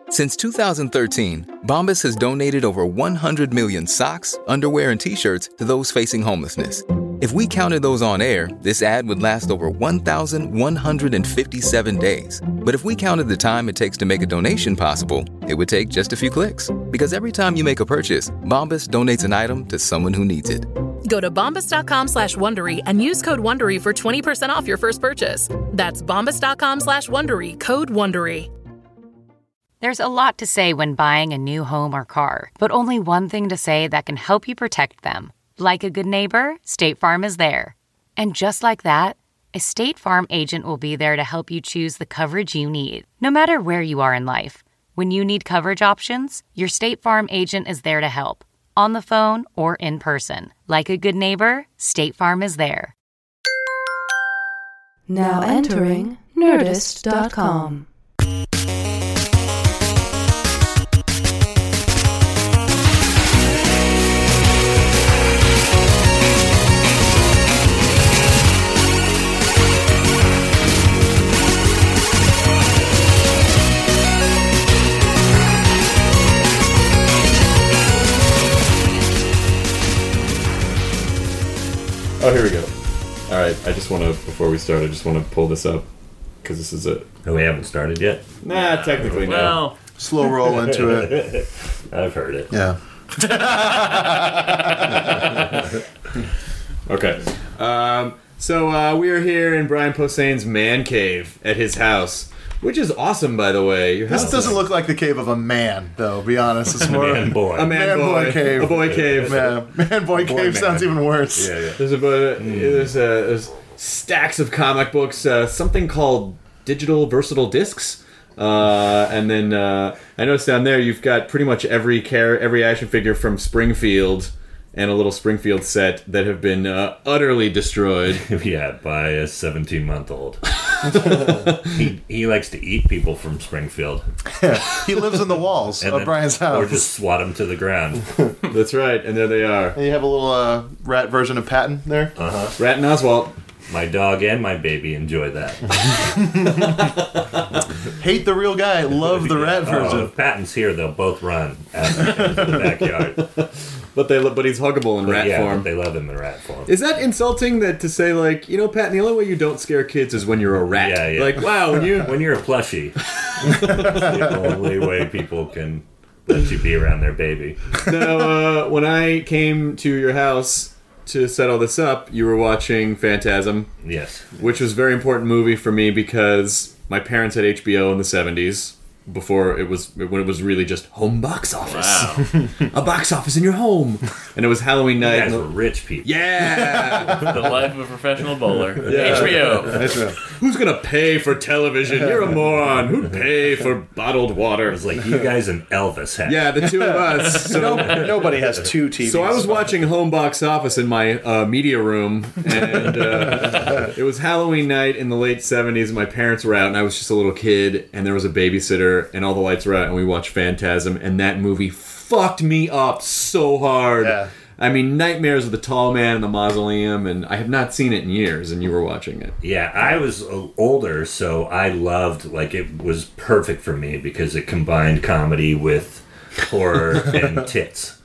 Since 2013, Bombas has donated over 100 million socks, underwear, and T-shirts to those facing homelessness. If we counted those on air, this ad would last over 1,157 days. But if we counted the time it takes to make a donation possible, it would take just a few clicks. Because every time you make a purchase, Bombas donates an item to someone who needs it. Go to bombas.com/Wondery and use code WONDERY for 20% off your first purchase. That's bombas.com/Wondery, code WONDERY. There's a lot to say when buying a new home or car, but only one thing to say that can help you protect them. Like a good neighbor, State Farm is there. And just like that, a State Farm agent will be there to help you choose the coverage you need, no matter where you are in life. When you need coverage options, your State Farm agent is there to help, on the phone or in person. Like a good neighbor, State Farm is there. Now entering Nerdist.com. Oh, here we go. All right, I just want to, before we start, I just want to pull this up, because this is it. Oh, we haven't started yet? Nah, technically no. Well, Slow roll into it. I've heard it. Yeah. Okay. So we are here in Brian Posehn's man cave at his house, which is awesome, by the way. Your This house doesn't is look like the cave of a man, though, be honest. It's more Man boy. a man boy cave. A boy cave. Man boy cave man. sounds even worse. Yeah. There's stacks of comic books, something called digital versatile discs. And then I noticed down there you've got pretty much every action figure from Springfield and a little Springfield set that have been utterly destroyed. Yeah, by a 17-month-old. he likes to eat people from Springfield. He lives in the walls of Brian's house. Or just swat them to the ground. That's right, and there they are. And you have a little rat version of Patton there. Rat and Oswald. My dog and my baby enjoy that. Hate the real guy, love the rat version. If Patton's here, they'll both run out into the backyard. But he's huggable in rat form. But they love him in rat form. Is that insulting to say, like, you know, Pat, the only way you don't scare kids is when you're a rat? Yeah. Like, wow, when you're a plushie, it's the only way people can let you be around their baby. Now, when I came to your house to set all this up, you were watching Phantasm. Yes. Which was a very important movie for me because my parents had HBO in the 70s. When it was really just home box office. Wow. A box office in your home. And it was Halloween night. You guys were rich people. Yeah! The life of a professional bowler. Yeah. HBO. Who's gonna pay for television? You're a moron. Who'd pay for bottled water? It was like you guys and Elvis had. Yeah, the two of us. So, Nobody has two TVs. So I was watching home box office in my media room, and it was Halloween night in the late 70s. My parents were out, and I was just a little kid, and there was a babysitter, and all the lights were out, and we watched Phantasm, and that movie fucked me up so hard. Yeah. I mean, Nightmares of the Tall Man in the Mausoleum, and I have not seen it in years, and you were watching it. Yeah, I was older, so I loved, it was perfect for me because it combined comedy with horror and tits.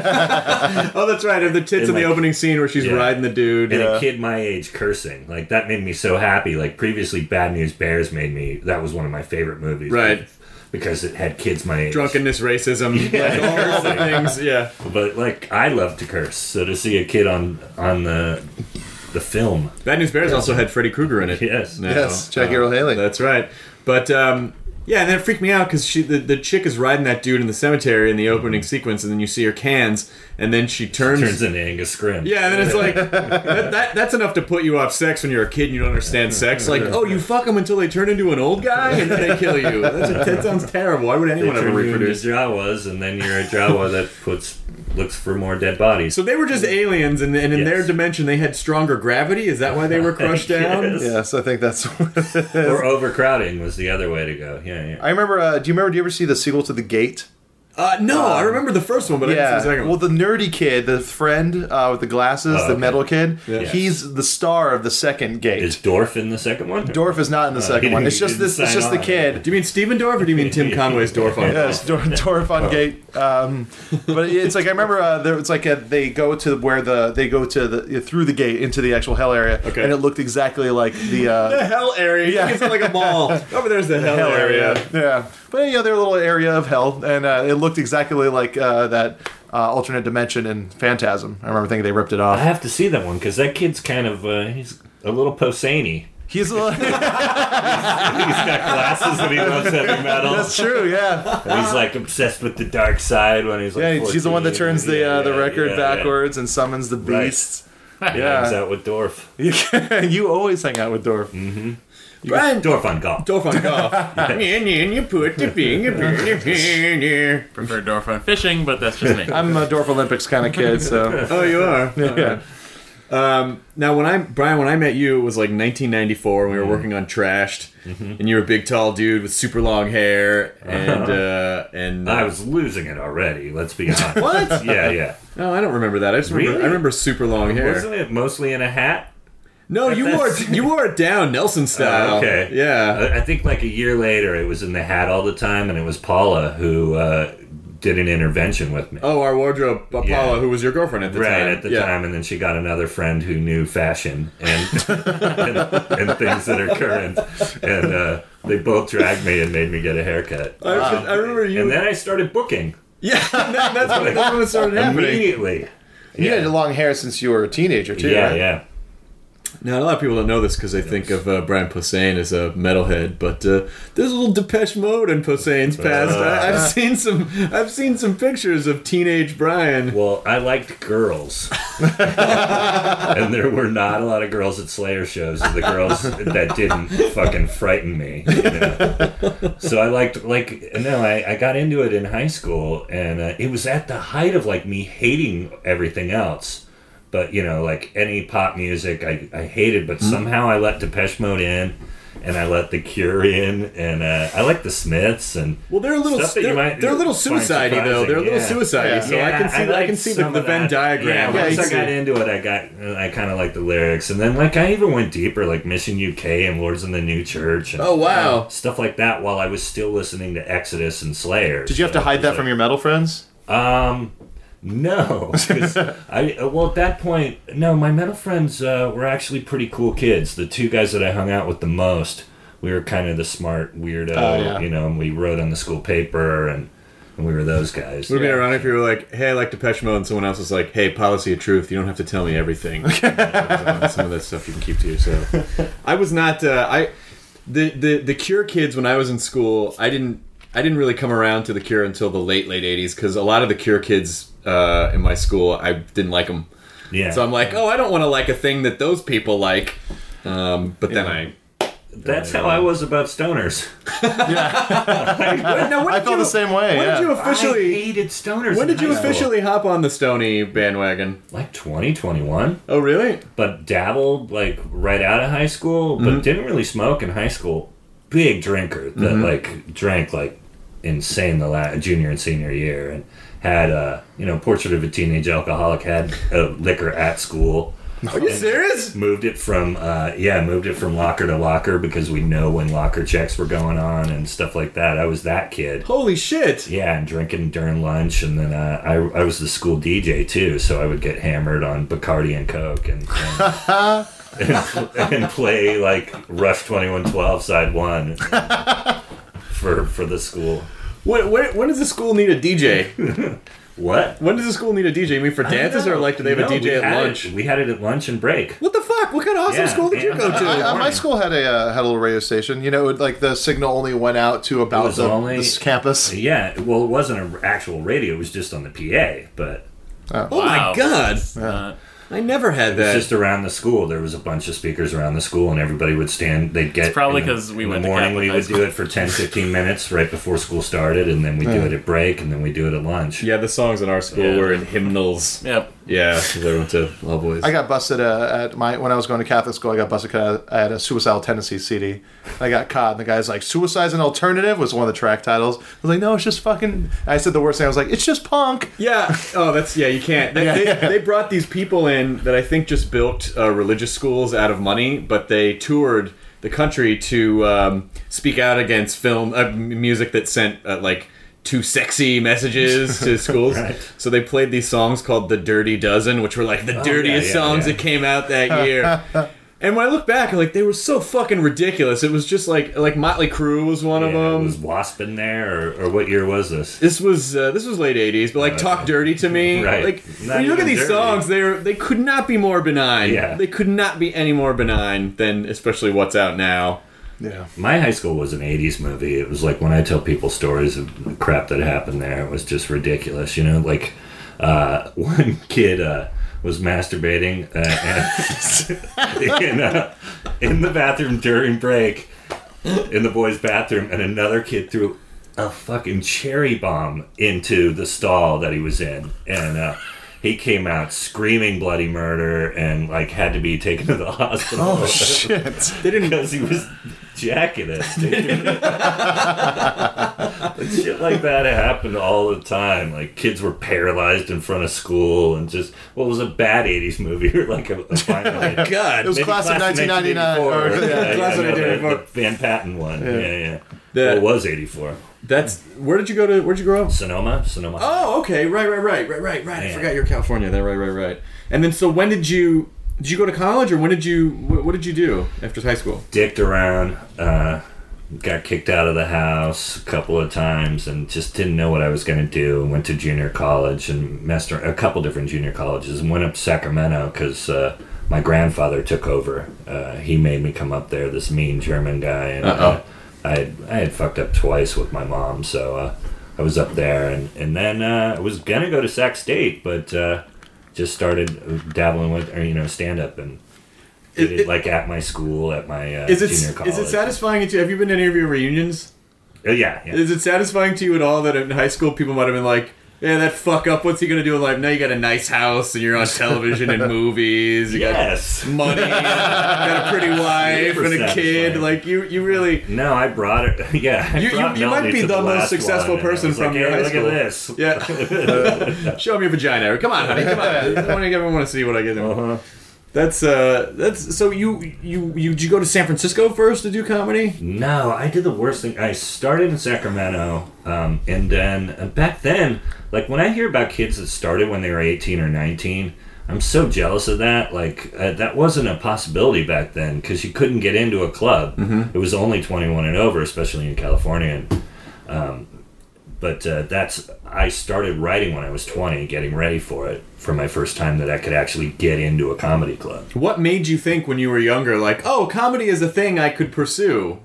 Oh, that's right. And the tits in the opening scene where she's riding the dude. And a kid my age cursing. That made me so happy. Previously, Bad News Bears that was one of my favorite movies. Right. Because it had kids my age. Drunkenness, racism, all the things, yeah. But, I love to curse. So to see a kid on the film. Bad News Bears also had Freddy Krueger in it. Yes. Yes, Jackie Earle Haley. That's right. But, yeah, and then it freaked me out because the chick is riding that dude in the cemetery in the opening sequence, and then you see her cans, and then she turns into Angus Scrimm. Yeah, and then it's like that's enough to put you off sex when you're a kid and you don't understand sex. Like, oh, you fuck them until they turn into an old guy and then they kill you. That sounds terrible. Why would anyone ever reproduce? They turn you into Jawas, and then you're a Jawa that looks for more dead bodies. So they were just aliens, and in their dimension they had stronger gravity. Is that why they were crushed down? Yes, I think that's what it is. Or overcrowding was the other way to go. Yeah. I remember. Do you ever see the sequel to The Gate? No, I remember the first one, but I didn't see the second well, one. the nerdy kid, the friend with the glasses, the metal kid, Yeah. he's the star of the second Gate. Is Dorf in the second one? Dorf is not in the second one. It's just he didn't It's just the sign on. kid. Do you mean Steven Dorff, or do you mean Tim Conway's Dorff on? Yes, Dorf on Gate. But it's like I remember it's like they go to through the gate into the actual hell area, Okay. and it looked exactly like the The hell area. Yeah. It's like a mall. Over there's the hell area. Yeah, but yeah, their little area of hell, and it looked exactly like that alternate dimension in Phantasm. I remember thinking they ripped it I off. have to see that one because that kid's kind of he's a little Posehny. He's a little, He's got glasses and he loves heavy metal. that's true, yeah. And he's like obsessed with the dark side when he's like Yeah, she's the one that 14. turns the record yeah. backwards and summons the Right. beasts. Hangs Yeah, out with Dorf. you always hang out with Dorf. Brian Dorf on golf. Dorff on golf. And you put the finger. Prefer Dorf on fishing, but that's just me. I'm a Dorf Olympics kind of kid, so Oh, you are. yeah. Now, when I met you, it was like 1994 when we were working on Trashed, and you were a big, tall dude with super long hair, and I was losing it already. Let's be honest. What? Yeah. No, I don't remember that. I just remember, Really? I remember super long hair. Wasn't it mostly in a hat? No, That's- you wore it down Nelson style. Okay. Yeah. I think like a year later, it was in the hat all the time, and it was Paula who did an intervention with me. Oh, our wardrobe, Paula, Yeah. who was your girlfriend at the time. Right at the Yeah. time, and then she got another friend who knew fashion and and things that are current, and they both dragged me and made me get a haircut. I remember you. And then I started booking Yeah, that's when it started happening. immediately. You had long hair since you were a teenager too. Yeah, right? yeah. Now, a lot of people don't know this because they think of Brian Posehn as a metalhead, but there's a little Depeche Mode in Posehn's past. I've seen some pictures of teenage Brian. Well, I liked girls, and there were not a lot of girls at Slayer shows. The girls that didn't fucking frighten me. You know? So I I got into it in high school, and it was at the height of like me hating everything else. But, you know, like any pop music I hated, but somehow I let Depeche Mode in, and I let The Cure in, and I like the Smiths, and Well, they're a little stuff that you might they're a little find suicide-y though. They're a little surprising. suicide-y, so I can see the liked Venn some of that. diagram. Yeah, once Yeah, I got into it, I kind of liked the lyrics, and then like I even went deeper, like Mission UK and Lords in the New Church. And, Oh, wow. stuff like that. While I was still listening to Exodus and Slayer. Did you have to hide that from your metal friends? No, 'cause at that point, no. My metal friends were actually pretty cool kids. The two guys that I hung out with the most, we were kind of the smart weirdo, yeah. you know. And we wrote on the school paper, and we were those guys. Would it be ironic if you were like, "Hey, I like Depeche Mode," and someone else was like, "Hey, Policy of Truth, you don't have to tell me everything. Some of that stuff you can keep to yourself." I was not. The Cure kids when I was in school, I didn't really come around to the Cure until the late 80s because a lot of the Cure kids in my school, I didn't like them. Yeah. So I'm like, oh, I don't want to like a thing that those people like. But then That's how I was about stoners. Now, I felt the same way. When Yeah. did you I officially? hated stoners. When in did you high school. officially hop on the Stony bandwagon? Like 2021, Oh, really? but dabbled like right out of high school, but didn't really smoke in high school. Big drinker that like drank like insane the junior and senior year, and had Portrait of a Teenage Alcoholic, had liquor at school. Are you serious? Moved it from locker to locker because we know when locker checks were going on and stuff like that. I was that kid. Holy shit! Yeah, and drinking during lunch, and then I was the school DJ too, so I would get hammered on Bacardi and Coke and play like Rush 2112 side 1 for the school. When does the school need a DJ? What? When does the school need a DJ? You mean for dances, or like do they have a DJ at lunch? We had it at lunch and break. What the fuck? What kind of awesome Yeah, school did you yeah. go to? My school had a little radio station. You know, like the signal only went out to about was only- this campus. Yeah, well, it wasn't an actual radio; it was just on the PA, but. Oh my god! I never had that. Just around the school, there was a bunch of speakers around the school, and everybody would stand. They'd get. It's probably in the- 'cause we in went the to morning. Catholic We high would school. do it for 10-15 minutes right before school started, and then we do it at break, and then we do it at lunch. Yeah, the songs in our school Yeah. were in hymnals. Yep. Yeah, because I went to All Boys. I got busted when I was going to Catholic school. I got busted because I had a Suicidal Tendencies CD. I got caught, and the guy's like, "Suicide's an alternative" was one of the track titles. I was like, "No, it's just fucking." I said the worst thing. I was like, "It's just punk." Yeah. Oh, you can't. They brought these people in that I think just built religious schools out of money, but they toured the country to speak out against music that sent like too sexy messages to schools. Right. So they played these songs called The Dirty Dozen, which were like the dirtiest songs that came out that year. And when I look back, like, they were so fucking ridiculous. It was just like Motley Crue was one of them. Was Wasp in there, or what year was this? This was late '80s, but like Talk Dirty to Me. Right. Like when you look at these songs, they could not be more benign. Yeah. They could not be any more benign than especially what's out now. Yeah. My high school was an 80s movie. It was like when I tell people stories of the crap that happened there, it was just ridiculous. You know, like one kid was masturbating in the bathroom during break, in the boys' bathroom, and another kid threw a fucking cherry bomb into the stall that he was in. And he came out screaming bloody murder and like had to be taken to the hospital. Oh shit! They didn't, because he was jacking it. Shit like that happened all the time. Like kids were paralyzed in front of school, and just what was a bad '80s movie or like a final. God, it was Class of 1999 or Class of 1994, the Van Patten one. Yeah. Well, it was '84. Where'd you grow up? Sonoma. Oh, okay. Right. Yeah. I forgot you're California. Right. And then, so when did you go to college, or what did you do after high school? Dicked around, got kicked out of the house a couple of times, and just didn't know what I was going to do. Went to junior college and messed around a couple different junior colleges, and went up to Sacramento because my grandfather took over. He made me come up there, this mean German guy, and I had fucked up twice with my mom, so I was up there, and then I was gonna go to Sac State, but just started dabbling with stand up, and did it like at my school, at my junior college. Is it satisfying to you? Have you been to any of your reunions? Yeah. Is it satisfying to you at all that in high school people might have been like, yeah, that fuck up, what's he gonna do in life? Now you got a nice house and you're on television and movies. You got money, got a pretty wife and a kid. Like you really. No, I brought it. Yeah, you might be the most successful person from your high school. Look at this. Yeah. Show me your vagina. Come on, honey. Come on. I want to see what I get. That's so you did you go to San Francisco first to do comedy? No, I did the worst thing. I started in Sacramento, and then back then, like when I hear about kids that started when they were 18 or 19, I'm so jealous of that. Like that wasn't a possibility back then because you couldn't get into a club. Mm-hmm. It was only 21 and over, especially in California. But I started writing when I was 20, getting ready for it, for my first time that I could actually get into a comedy club. What made you think when you were younger, like, oh, comedy is a thing I could pursue?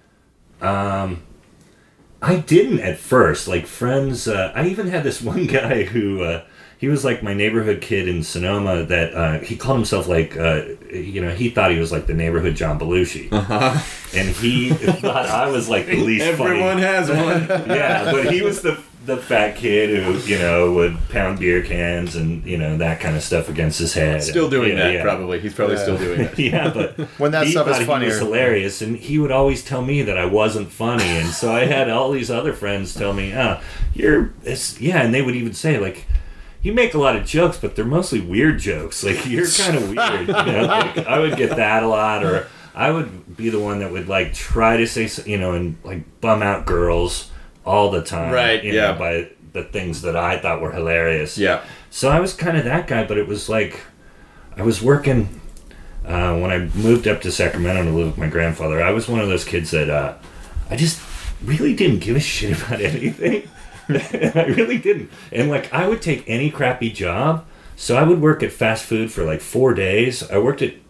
I didn't at first. Like, friends, I even had this one guy who, he was like my neighborhood kid in Sonoma that he called himself like, he thought he was like the neighborhood John Belushi. Uh-huh. And he thought I was like the least Everyone funny. has one. Yeah, but he was the fat kid who, would pound beer cans and, that kind of stuff against his head. Still doing that, probably. He's probably still doing that. Yeah, but when that stuff is funnier. He was hilarious, and he would always tell me that I wasn't funny, and so I had all these other friends tell me, and they would even say, like, you make a lot of jokes, but they're mostly weird jokes. Like, you're kind of weird. Like, I would get that a lot, or I would be the one that would, like, try to say, and, like, bum out girls all the time. Right, by the things that I thought were hilarious. Yeah. So I was kind of that guy, but it was like, I was working, when I moved up to Sacramento to live with my grandfather, I was one of those kids that I just really didn't give a shit about anything. I really didn't. And like I would take any crappy job. So I would work at fast food for like 4 days. I worked at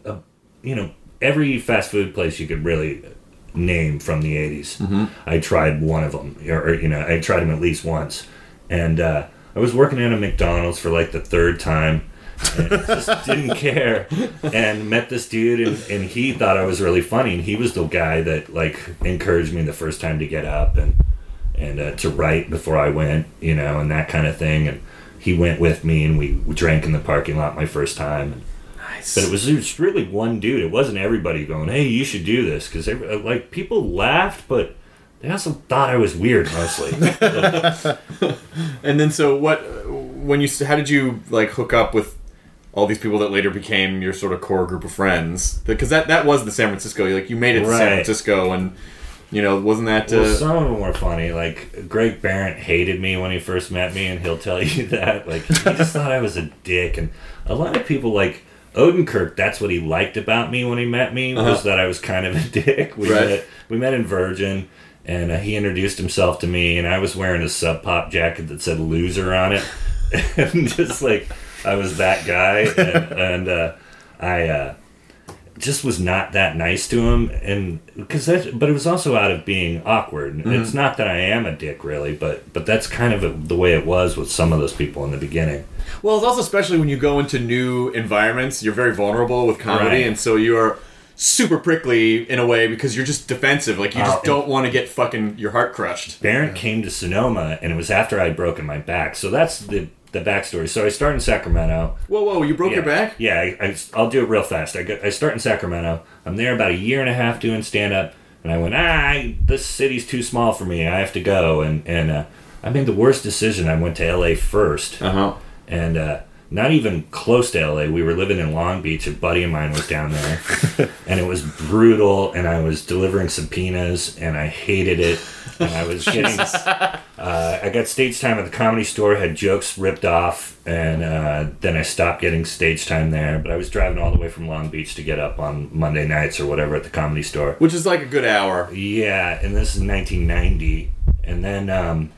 every fast food place you could really name from the 80s. Mm-hmm. I tried one of them, or I tried them at least once. And I was working at a McDonald's for like the third time and just didn't care, and met this dude, and he thought I was really funny, and he was the guy that like encouraged me the first time to get up and to write before I went, and that kind of thing. And he went with me, and we drank in the parking lot my first time. Nice. But it was really one dude. It wasn't everybody going, "Hey, you should do this," because like people laughed, but they also thought I was weird mostly. And then so how did you like hook up with all these people that later became your sort of core group of friends? Because that was the San Francisco. Like you made it to San Francisco, and wasn't that? Well, some of them were funny. Like Greg Barrett hated me when he first met me, and he'll tell you that. Like he just thought I was a dick, and a lot of people like Odenkirk. That's what he liked about me when he met me was that I was kind of a dick. We met in Virgin. And he introduced himself to me, and I was wearing a Sub Pop jacket that said "loser" on it, and just like I was that guy, and I just was not that nice to him, and but it was also out of being awkward. Mm-hmm. It's not that I am a dick, really, but that's kind of the way it was with some of those people in the beginning. Well, it's also especially when you go into new environments, you're very vulnerable with comedy, and so you're super prickly in a way because you're just defensive. Like you just don't want to get fucking your heart crushed. Barrett came to Sonoma, and it was after I'd broken my back. So that's the backstory. So I start in Sacramento. Whoa! You broke your back? Yeah, I'll do it real fast. I start in Sacramento. I'm there about a year and a half doing stand up, and I went, this city's too small for me. I have to go, and I made the worst decision. I went to LA first, and not even close to LA. We were living in Long Beach. A buddy of mine was down there, and it was brutal. And I was delivering subpoenas, and I hated it. And I was getting, I got stage time at the Comedy Store, had jokes ripped off, and then I stopped getting stage time there. But I was driving all the way from Long Beach to get up on Monday nights or whatever at the Comedy Store, which is like a good hour. Yeah, and this is 1990, and then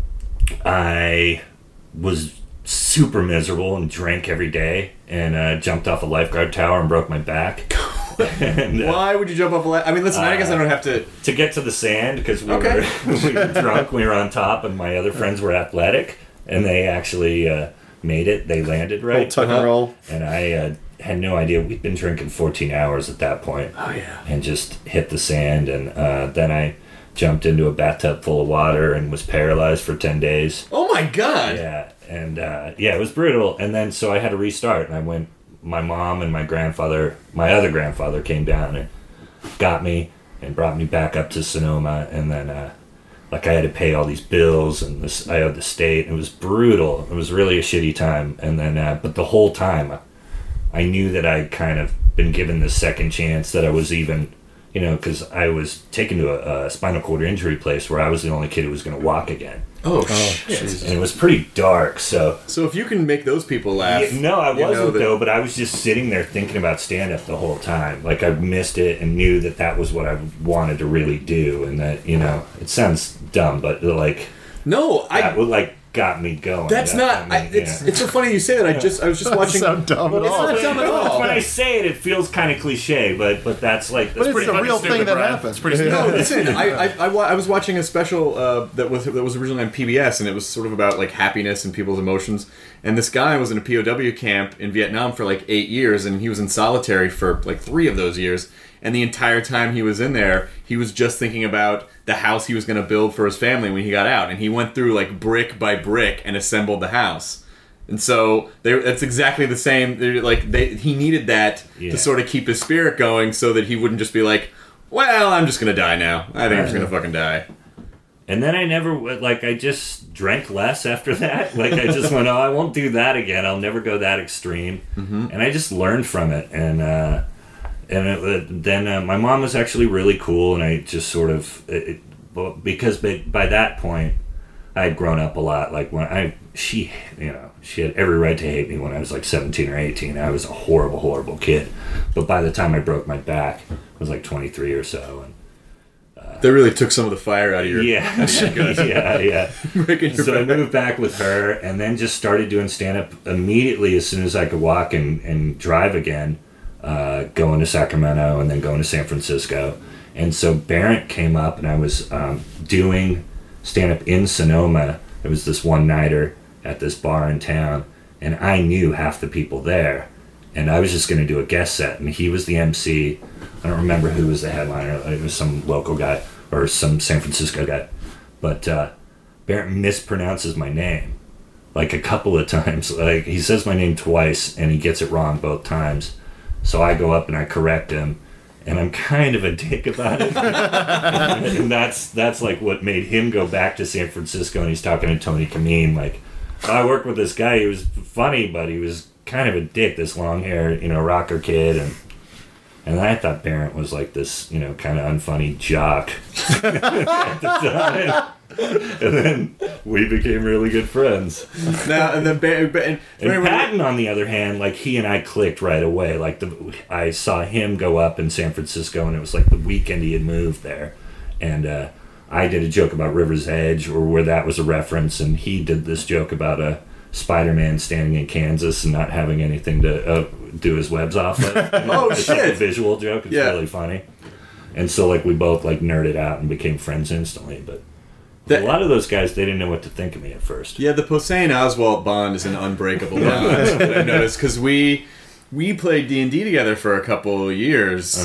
I was super miserable and drank every day, and jumped off a lifeguard tower and broke my back. And, why would you jump off a lifeguard? I mean, listen, I guess I don't have to get to the sand because we were drunk. We were on top, and my other friends were athletic, and they actually made it. They landed right. Tuck and roll. And I had no idea. We'd been drinking 14 hours at that point. Oh yeah. And just hit the sand, and then I jumped into a bathtub full of water and was paralyzed for 10 days. Oh my God. Yeah. And it was brutal. And then so I had to restart, and I went. My mom and my other grandfather came down and got me and brought me back up to Sonoma, and then I had to pay all these bills, and I owed the state. It was brutal. It was really a shitty time. And then but the whole time I knew that I'd kind of been given this second chance, that I was even, because I was taken to a spinal cord injury place where I was the only kid who was going to walk again. Oh shit! And it was pretty dark. So if you can make those people laugh, no, I wasn't though. But I was just sitting there thinking about stand up the whole time. Like I missed it and knew that was what I wanted to really do, and that it sounds dumb, but that got me going. That's not. It's so funny you say that. I was just watching. Sound dumb at all. It's not dumb at all. When I say it feels kind of cliche, but that's like but it's pretty a real thing that happens. No, listen. I was watching a special that was originally on PBS, and it was sort of about like happiness and people's emotions. And this guy was in a POW camp in Vietnam for like 8 years, and he was in solitary for like 3 of those years. And the entire time he was in there, he was just thinking about the house he was going to build for his family when he got out. And he went through like brick by brick and assembled the house. And so that's exactly the same. He needed that to sort of keep his spirit going, so that he wouldn't just be like, well, I'm just going to die now. I think I'm just going to fucking die. And then I just drank less after that. Like, I just went, I won't do that again. I'll never go that extreme. Mm-hmm. And I just learned from it. And then my mom was actually really cool, and I just sort of, because by that point, I had grown up a lot. Like she had every right to hate me when I was like 17 or 18. I was a horrible, horrible kid. But by the time I broke my back, I was like 23 or so. And that really took some of the fire out of your... Yeah. Yeah. So I moved back with her, and then just started doing stand-up immediately as soon as I could walk and drive again. Going to Sacramento and then going to San Francisco. And so Barrett came up, and I was doing stand-up in Sonoma. It was this one-nighter at this bar in town, and I knew half the people there. And I was just going to do a guest set, and he was the MC. I don't remember who was the headliner. It was some local guy or some San Francisco guy. But Barrett mispronounces my name. like a couple of times. Like he says my name twice and he gets it wrong both times. So I go up and I correct him, and I'm kind of a dick about it. And that's like what made him go back to San Francisco, and he's talking to Tony Kameen like, I worked with this guy, he was funny, but he was kind of a dick, this long hair, rocker kid, and I thought Barrett was like this, kind of unfunny jock at the time. And then we became really good friends. Now, and then and Patton, on the other hand, like he and I clicked right away. Like I saw him go up in San Francisco, and it was like the weekend he had moved there, and I did a joke about River's Edge, or where that was a reference, and he did this joke about a Spider-Man standing in Kansas and not having anything to do his webs off with. It's shit! Like a visual joke. It's really funny. And so like we both like nerded out and became friends instantly, but. A lot of those guys, they didn't know what to think of me at first. Yeah, the Posehn Oswalt bond is an unbreakable bond. I noticed because we played D&D together for a couple of years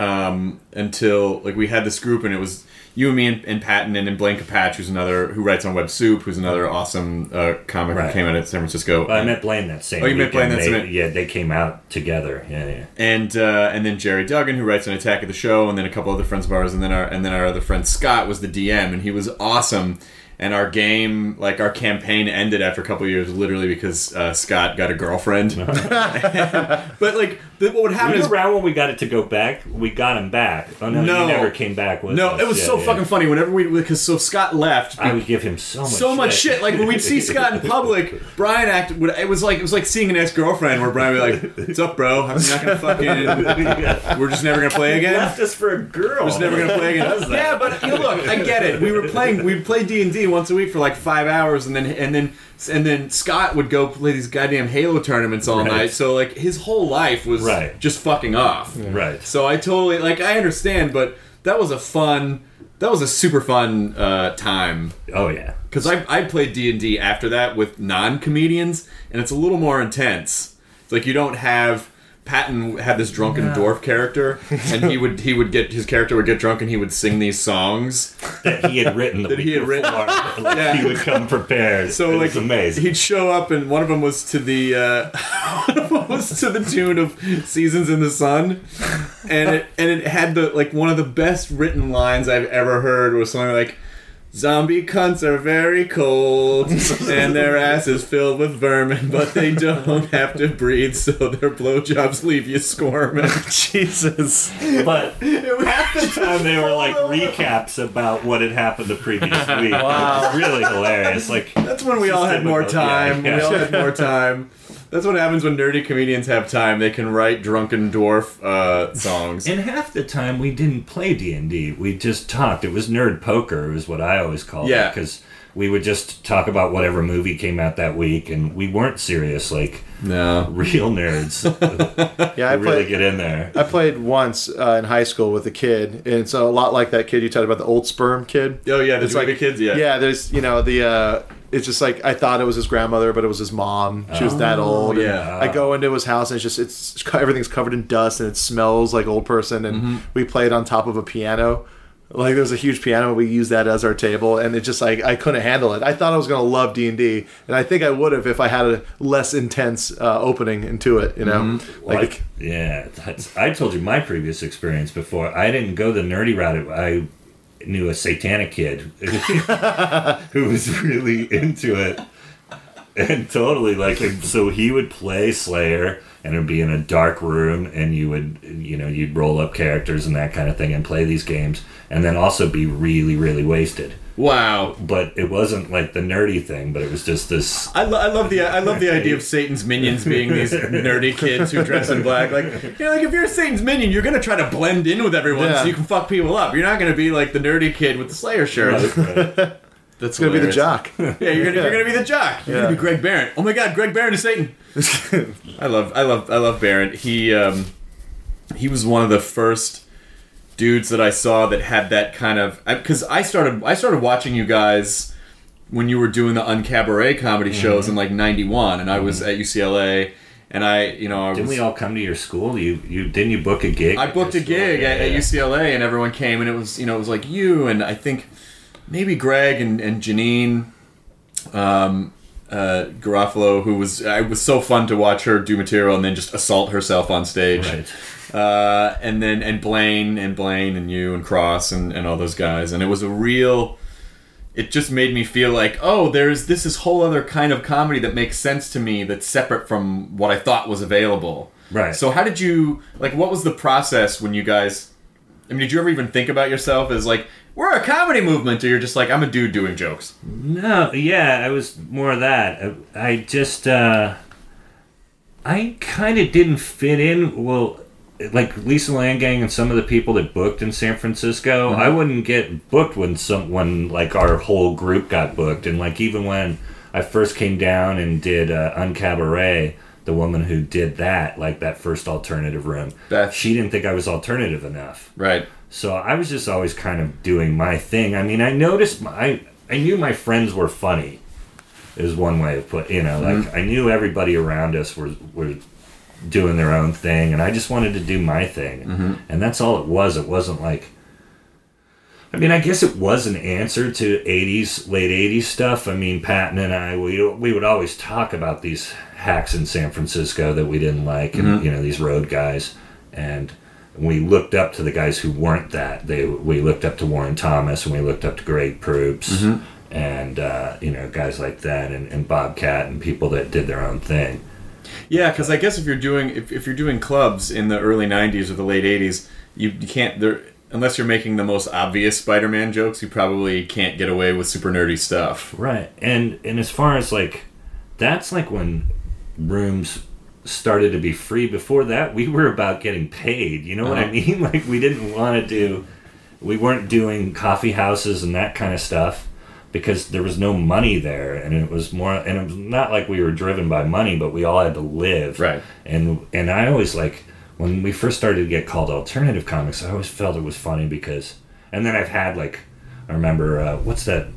until like we had this group, and it was you and me and Patton and then Blaine Capatch, who writes on Web Soup, who's another awesome comic who came out of San Francisco. Well, I met Blaine that same. Oh, you met Blaine that same. Yeah, they came out together. Yeah. And then Jerry Duggan, who writes on Attack of the Show, and then a couple other friends of ours, and then our other friend Scott was the DM, and he was awesome. And our game, like our campaign, ended after a couple of years, literally because Scott got a girlfriend. But like, what would happen is around when we got it to go back, we got him back. Oh no, he never came back with us. It was fucking funny. Whenever because Scott left, I would give him so much shit. Like when we'd see Scott in public, Brian it was like seeing an ex-girlfriend where Brian would be like, "What's up, bro? I'm not gonna fucking. We're just never gonna play again. Left us for a girl. We're just never gonna play again." Yeah, but look, I get it. We'd play D&D once a week for like 5 hours, and then Scott would go play these goddamn Halo tournaments all night. So like his whole life was just fucking off. Right. So I totally I understand, but that was a super fun time. Oh yeah. Because I played D&D after that with non-comedians, and it's a little more intense. It's like you don't have. Patton had this drunken dwarf character, and he would get his character would get drunk, and he would sing these songs that he had written He would come prepared. So like, amazing. He'd show up, and one of them was to the tune of "Seasons in the Sun," and it had one of the best written lines I've ever heard was something like, "Zombie cunts are very cold, and their ass is filled with vermin, but they don't have to breathe, so their blowjobs leave you squirming." Jesus. But half the time they were like recaps about what had happened the previous week. Wow. It was really hilarious. Like that's when we all had more time. We all had more time. That's what happens when nerdy comedians have time. They can write drunken dwarf songs. And half the time we didn't play D&D. We just talked. It was nerd poker is what I always called it. Because we would just talk about whatever movie came out that week, and we weren't serious like real nerds. Yeah, I really get in there. I played once in high school with a kid, and it's a lot like that kid you talked about, the old sperm kid. Oh yeah, the like kids. Yeah, there's it's just like I thought it was his grandmother, but it was his mom. She was that old. Yeah. I go into his house, and everything's covered in dust, and it smells like old person. And we played on top of a piano. Like there's a huge piano, we used that as our table, and it just like I couldn't handle it. I thought I was gonna love D&D, and I think I would have if I had a less intense opening into it. I told you my previous experience before. I didn't go the nerdy route. I knew a satanic kid who was really into it, and totally so he would play Slayer, and it would be in a dark room, and you'd roll up characters and that kind of thing and play these games, and then also be really, really wasted. Wow! But it wasn't like the nerdy thing, but it was just this. I love the idea of Satan's minions being these nerdy kids who dress in black. Like if you're a Satan's minion, you're gonna try to blend in with everyone so you can fuck people up. You're not gonna be like the nerdy kid with the Slayer shirt. Right. That's gonna be the jock. Yeah, you're gonna be the jock. You're gonna be Greg Barrett. Oh my God, Greg Barrett is Satan. I love Barrett. He was one of the first dudes that I saw that had that kind of, because I started watching you guys when you were doing the Uncabaret comedy shows in like '91, and I was at UCLA. And didn't we all come to your school? Didn't you book a gig? I booked a gig at UCLA, and everyone came, and it was like you and I think maybe Greg and Janine. Garofalo, who was so fun to watch her do material and then just assault herself on stage. Right. And Blaine and you and Cross and all those guys, and it was it just made me feel like, oh, there's this whole other kind of comedy that makes sense to me that's separate from what I thought was available. Right. So how did you, what was the process when you guys, did you ever even think about yourself as we're a comedy movement, or you're just I'm a dude doing jokes? No, yeah, I was more of that. I just, I kind of didn't fit in. Well, Lisa Landgang and some of the people that booked in San Francisco, I wouldn't get booked when our whole group got booked. And even when I first came down and did Uncabaret, the woman who did that, that first alternative room, Beth, she didn't think I was alternative enough. Right. So I was just always kind of doing my thing. I mean, I noticed, I knew my friends were funny, is one way of put, I knew everybody around us were doing their own thing, and I just wanted to do my thing. And that's all it was. It wasn't I guess it was an answer to late 80s stuff. I mean, Patton and I, we would always talk about these hacks in San Francisco that we didn't like, and, these road guys. And we looked up to the guys who weren't that. We looked up to Warren Thomas, and we looked up to Greg Proops, and, guys like that, and Bobcat, and people that did their own thing. Yeah, because I guess if you're doing clubs in the early 90s or the late 80s, you can't, unless you're making the most obvious Spider-Man jokes, you probably can't get away with super nerdy stuff. Right. And as far as that's when rooms started to be free. Before that, we were about getting paid. You know what I mean? We weren't doing coffee houses and that kind of stuff because there was no money there, and it was not like we were driven by money, but we all had to live. Right. And I always when we first started to get called alternative comics, I always felt it was funny because, and then I've had I remember what's the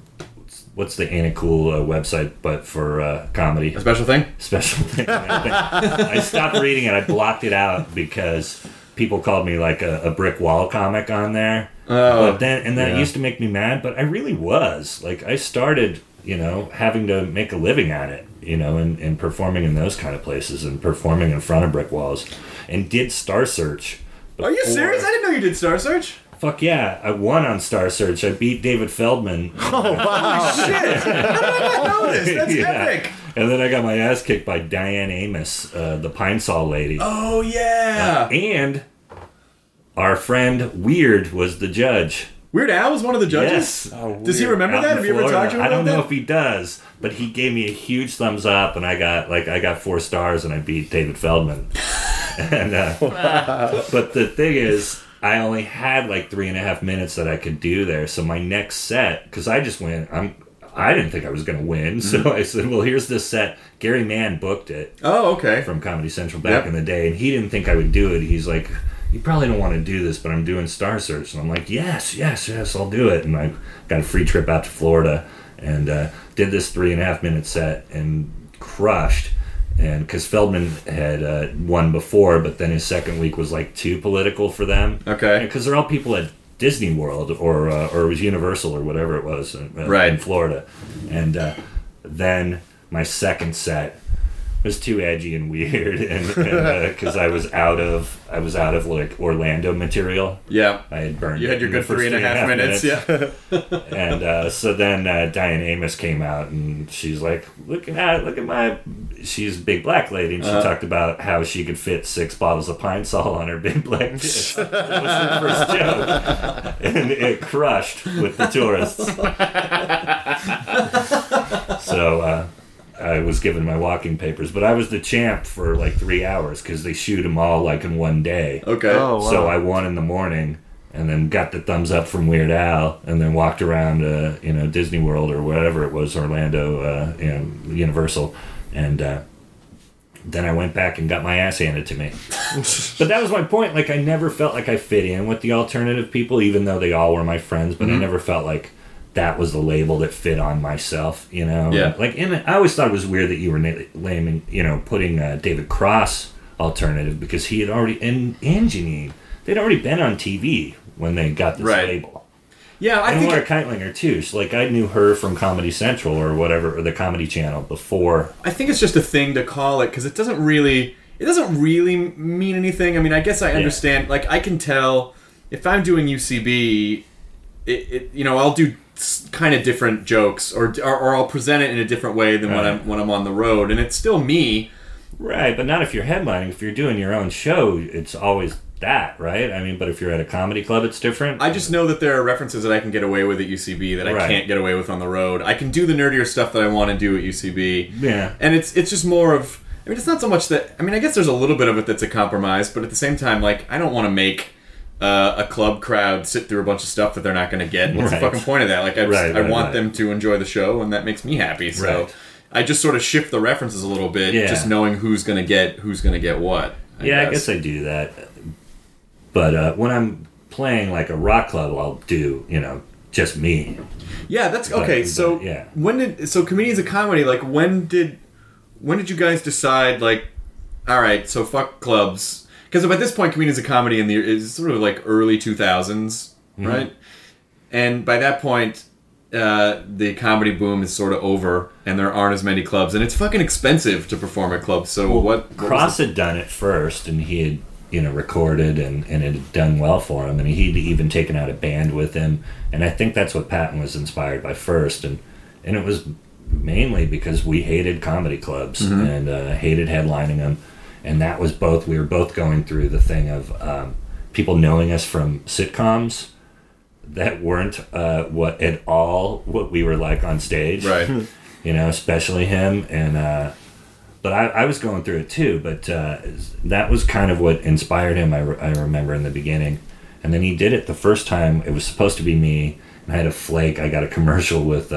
Ain't It Cool website, but for comedy? A Special Thing? Special Thing. I stopped reading it. I blocked it out because people called me a brick wall comic on there. Oh, but that used to make me mad, but I really was. I started, having to make a living at it, and performing in those kind of places and performing in front of brick walls, and did Star Search. Are you serious? I didn't know you did Star Search. Fuck yeah, I won on Star Search. I beat David Feldman. Oh, wow. Holy shit. How did I not know this? That's epic. And then I got my ass kicked by Diane Amos, the Pine Sol lady. Oh, yeah. And our friend Weird was the judge. Weird Al was one of the judges? Yes. Oh, does he remember that? Have you ever talked to him about that? I don't know if he does, but he gave me a huge thumbs up, and I got 4 stars, and I beat David Feldman. And but the thing is, I only had 3.5 minutes that I could do there. So my next set, because I just went, I didn't think I was going to win. So I said, well, here's this set. Gary Mann booked it. Oh, okay. From Comedy Central back in the day. And he didn't think I would do it. He's like, you probably don't want to do this, but I'm doing Star Search. And I'm like, yes, I'll do it. And I got a free trip out to Florida and did this 3.5 minute set and crushed. And because Feldman had won before, but then his second week was too political for them. Okay. Because they're all people at Disney World or it was Universal or whatever it was in Florida. And then my second set was too edgy and weird, and because I was out of Orlando material. Yeah. I had burned. You had your good 3.5 minutes. Yeah. And so then Diane Amos came out, and she's like, look at my. She's a big black lady, and she talked about how she could fit 6 bottles of Pine Sol on her big black dick. That was her first joke, and it crushed with the tourists. So I was given my walking papers, but I was the champ for 3 hours because they shoot them all in one day. Okay. Oh, wow. So I won in the morning, and then got the thumbs up from Weird Al, and then walked around Disney World or whatever it was, Orlando, Universal, and then I went back and got my ass handed to me. But that was my point. I never felt like I fit in with the alternative people, even though they all were my friends. But I never felt like that was the label that fit on myself, Yeah. And I always thought it was weird that you were putting David Cross alternative, because he had already, and Janine, they'd already been on TV when they got this label. Yeah, I and think Laura Keitlinger too. So, like, I knew her from Comedy Central or whatever, or the Comedy Channel before. I think it's just a thing to call it because it doesn't really mean anything. I mean, I guess I understand. Like, I can tell if I'm doing UCB, I'll do kind of different jokes or I'll present it in a different way than when I'm on the road, and it's still me. Right, but not if you're headlining. If you're doing your own show, it's always that, right? I mean, but if you're at a comedy club, it's different. I just know that there are references that I can get away with at UCB that I can't get away with on the road. I can do the nerdier stuff that I want to do at UCB. Yeah. And it's just more of... I mean, it's not so much that... I mean, I guess there's a little bit of it that's a compromise, but at the same time, like, I don't want to make a club crowd sit through a bunch of stuff that they're not going to get. What's the fucking point of that? Like, I want them to enjoy the show, and that makes me happy. So I just sort of shift the references a little bit, just knowing who's going to get what. I guess I do that. But when I'm playing like a rock club, I'll do, just me. Yeah, that's okay. So Comedians of Comedy, like, when did you guys decide, like, all right, so fuck clubs? Because by this point, Comedians of Comedy is sort of like early 2000s, right? And by that point, the comedy boom is sort of over, and there aren't as many clubs, and it's fucking expensive to perform at clubs. So what Cross had done it first, and he had recorded, and it had done well for him, and he'd even taken out a band with him, and I think that's what Patton was inspired by first, and it was mainly because we hated comedy clubs and hated headlining them. And that was we were both going through the thing of people knowing us from sitcoms that weren't what we were like on stage. Right. Especially him. And but I was going through it too. But that was kind of what inspired him, I remember in the beginning. And then he did it the first time. It was supposed to be me. And I had a flake. I got a commercial with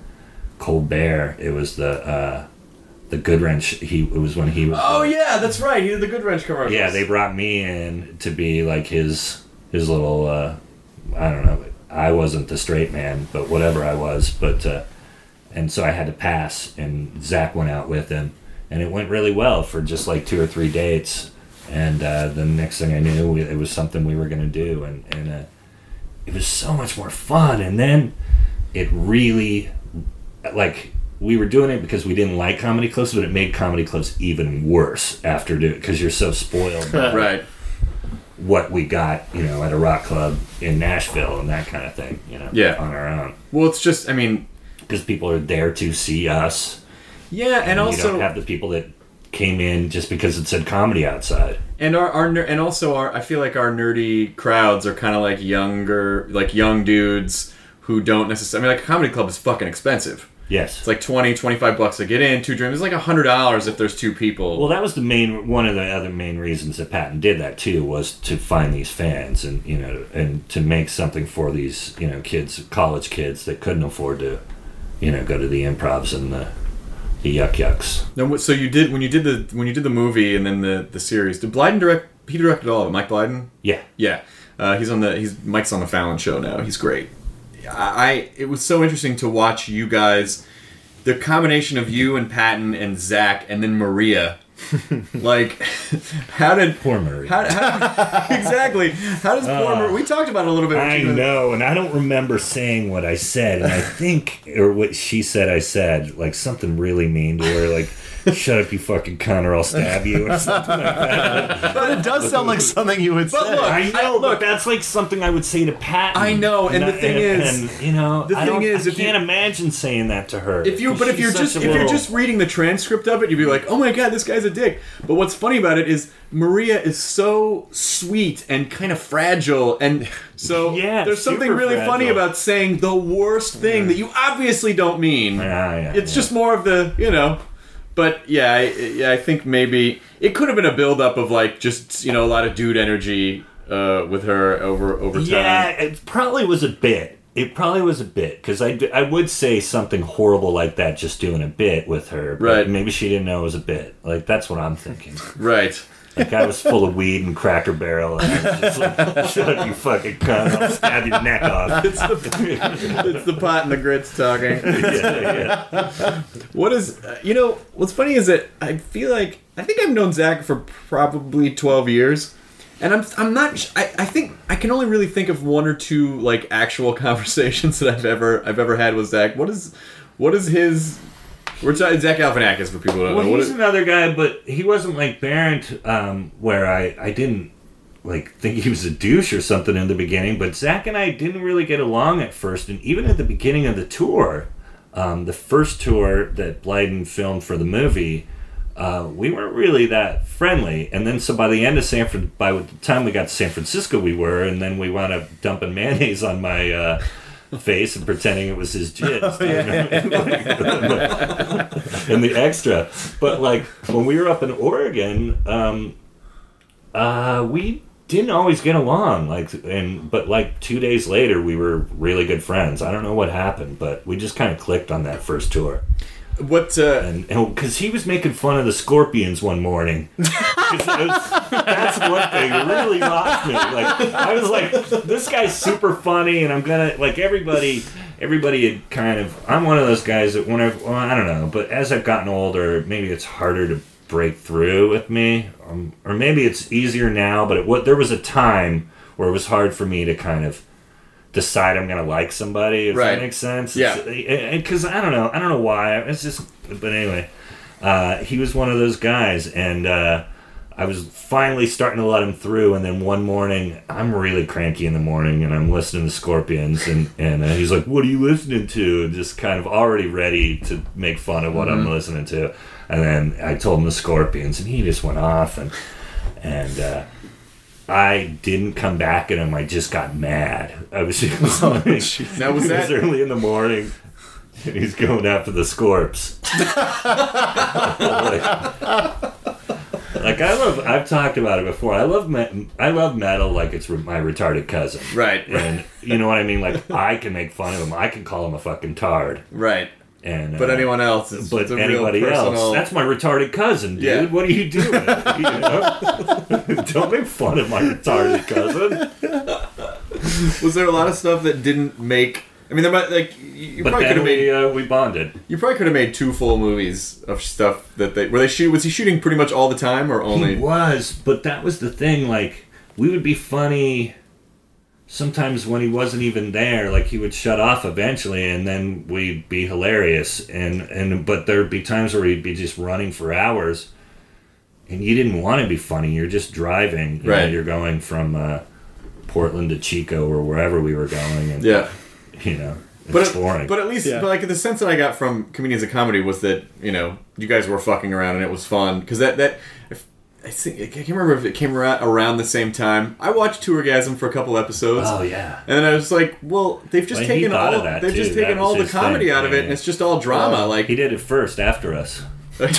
Colbert. It was the Goodwrench. It was when he was. Oh yeah, that's right. He did the Goodwrench commercials. Yeah, they brought me in to be like his little. I don't know. I wasn't the straight man, but whatever I was. But and so I had to pass, and Zach went out with him, and it went really well for just like 2 or 3 dates, and the next thing I knew, it was something we were gonna do, and it was so much more fun, and then it really like. We were doing it because we didn't like comedy clubs, but it made comedy clubs even worse after doing it because you're so spoiled by what we got, at a rock club in Nashville and that kind of thing, on our own. Well, it's just, I mean... Because people are there to see us. Yeah, and also... You don't have the people that came in just because it said comedy outside. And I feel like our nerdy crowds are kind of like young dudes who don't necessarily... I mean, like, a comedy club is fucking expensive. Yes. It's like $20-$25 to get in, 2 drinks. It's like $100 if there's 2 people. Well, that was one of the other main reasons that Patton did that too, was to find these fans and and to make something for these kids, college kids that couldn't afford to go to the improvs and the yuck yucks. No, so you did when you did the movie and then the series. Did Blyden direct? He directed all of it. Mike Blyden. Yeah. Yeah. Mike's on the Fallon show now. He's great. It was so interesting to watch you guys, the combination of you and Patton and Zach and then Maria. Like, how did poor Maria? Exactly. How does poor Maria? We talked about it a little bit. I know, and I don't remember saying what I said, and I think or what she said. I said like something really mean to her, like. Shut up, you fucking cunt, or I'll stab you, or something like that. But it does sound like something you would say. Look, I know, but that's like something I would say to Patton. I know, and the thing is, I can't imagine saying that to her. If you're just reading the transcript of it, you'd be like, oh my god, this guy's a dick. But what's funny about it is Maria is so sweet and kind of fragile, and so there's something really funny about saying the worst thing that you obviously don't mean. It's just more of the, But I think maybe it could have been a build-up of like just a lot of dude energy with her over time. Yeah, it probably was a bit. Because I would say something horrible like that just doing a bit with her. But right. Maybe she didn't know it was a bit. Like that's what I'm thinking. Right. Like I was full of weed and Cracker Barrel, and I was just like, "Shut up, you fucking cunt! I'll stab your neck off." It's the pot and the grits talking. Yeah. What is what's funny is that I think I've known Zach for probably 12 years, And I'm not. I think I can only really think of one or two like actual conversations that I've ever had with Zach. What is his? We're talking Zach Galifianakis for people who don't know. He's another guy, but he wasn't like Barrett, where I didn't like think he was a douche or something in the beginning. But Zach and I didn't really get along at first, and even at the beginning of the tour, the first tour that Blyden filmed for the movie. We weren't really that friendly, and then so by the end of by the time we got to San Francisco, we were, and then we wound up dumping mayonnaise on my face and pretending it was his jizz. And the extra, but like when we were up in Oregon, we didn't always get along. But 2 days later, we were really good friends. I don't know what happened, but we just kind of clicked on that first tour. And because he was making fun of the Scorpions one morning. That's one thing that really lost me. Like I was like, this guy's super funny, and I'm gonna like everybody had kind of. I'm one of those guys that I don't know, but as I've gotten older, maybe it's harder to break through with me, or maybe it's easier now. But there was a time where it was hard for me to kind of decide I'm gonna like somebody, if that makes sense. Yeah. Because I don't know why. It's just, but anyway, he was one of those guys, and I was finally starting to let him through. And then one morning, I'm really cranky in the morning, and I'm listening to Scorpions, and he's like, "What are you listening to?" And just kind of already ready to make fun of what I'm listening to. And then I told him the Scorpions, and he just went off, and I didn't come back at him. I just got mad. I was just Now was that early in the morning, and he's going after the Scorps. I've talked about it before. I love metal like it's my retarded cousin. Right. And you know what I mean? Like I can make fun of him. I can call him a fucking tard. Right. But anyone else is but anybody else, that's my retarded cousin, dude. Yeah. What are you doing? Don't make fun of my retarded cousin. Was there a lot of stuff that didn't make? I mean, there might you but probably could have made. We bonded. You probably could have made 2 full movies of stuff that was he shooting pretty much all the time or only? He was, but that was the thing. Like we would be funny. Sometimes when he wasn't even there, like he would shut off eventually, and then we'd be hilarious. But there'd be times where he'd be just running for hours, and you didn't want to be funny. You're just driving. You know, you're going from Portland to Chico or wherever we were going, and it's boring. But at least, but like the sense that I got from Comedians of Comedy was that you guys were fucking around and it was fun because I can't remember if it came around the same time. I watched Tourgasm for a couple episodes. Oh yeah, and then I was like, "Well, they've just taken all the comedy out of it, and it's just all drama." Like he did it first after us. But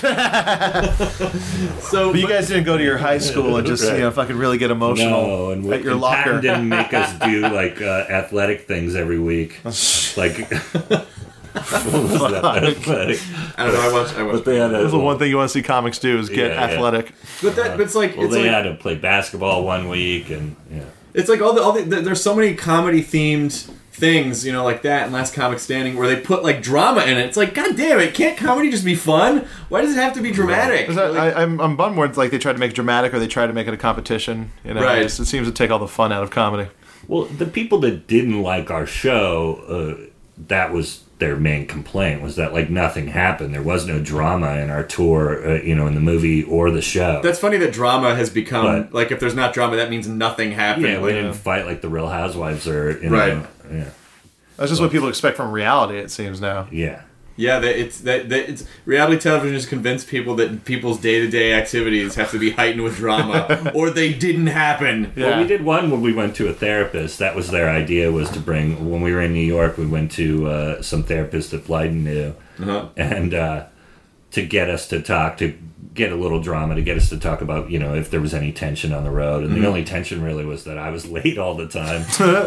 you guys didn't go to your high school and just fucking really get emotional at your locker. Patton didn't make us do like athletic things every week, like. What was that? I don't know. I watched. But they had that's the one thing you want to see comics do is get athletic. But it's like they had to play basketball one week, and it's like all the there's so many comedy themed things, like that and Last Comic Standing, where they put like drama in it. It's like, God damn it, can't comedy just be fun? Why does it have to be dramatic? I'm bummed where it's like they try to make it dramatic or they try to make it a competition. Right. It seems to take all the fun out of comedy. Well, the people that didn't like our show, that was their main complaint, was that like nothing happened. There was no drama in our tour, in the movie or the show. That's funny that drama has become like, if there's not drama, that means nothing happened. Yeah, we didn't fight like the Real Housewives or right. That's just what people expect from reality. It seems now. Yeah. Yeah, it's reality television has convinced people that people's day-to-day activities have to be heightened with drama, or they didn't happen. Yeah. Well, we did one when we went to a therapist. That was their idea, was to bring. When we were in New York, we went to some therapist that Blyden knew, and to get us to talk, to get a little drama, to get us to talk about, if there was any tension on the road. And the only tension really was that I was late all the time.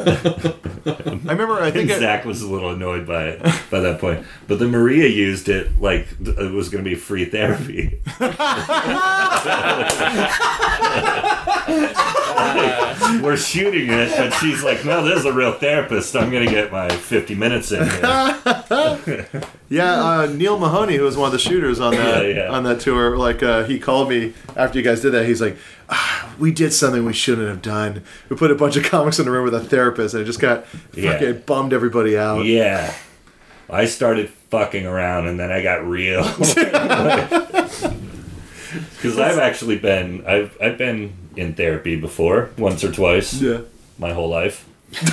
I think Zach was a little annoyed by it by that point. But then Maria used it like it was going to be free therapy. We're shooting it, but she's like, no, this is a real therapist. I'm going to get my 50 minutes in here. Yeah, Neil Mahoney, who was one of the shooters on that on that tour, like, he called me after you guys did that. He's like, we did something we shouldn't have done. We put a bunch of comics in the room with a therapist, and it just got fucking bummed everybody out. Yeah. I started fucking around, and then I got real. Because I've actually been, I've been in therapy before, once or twice. Yeah. My whole life.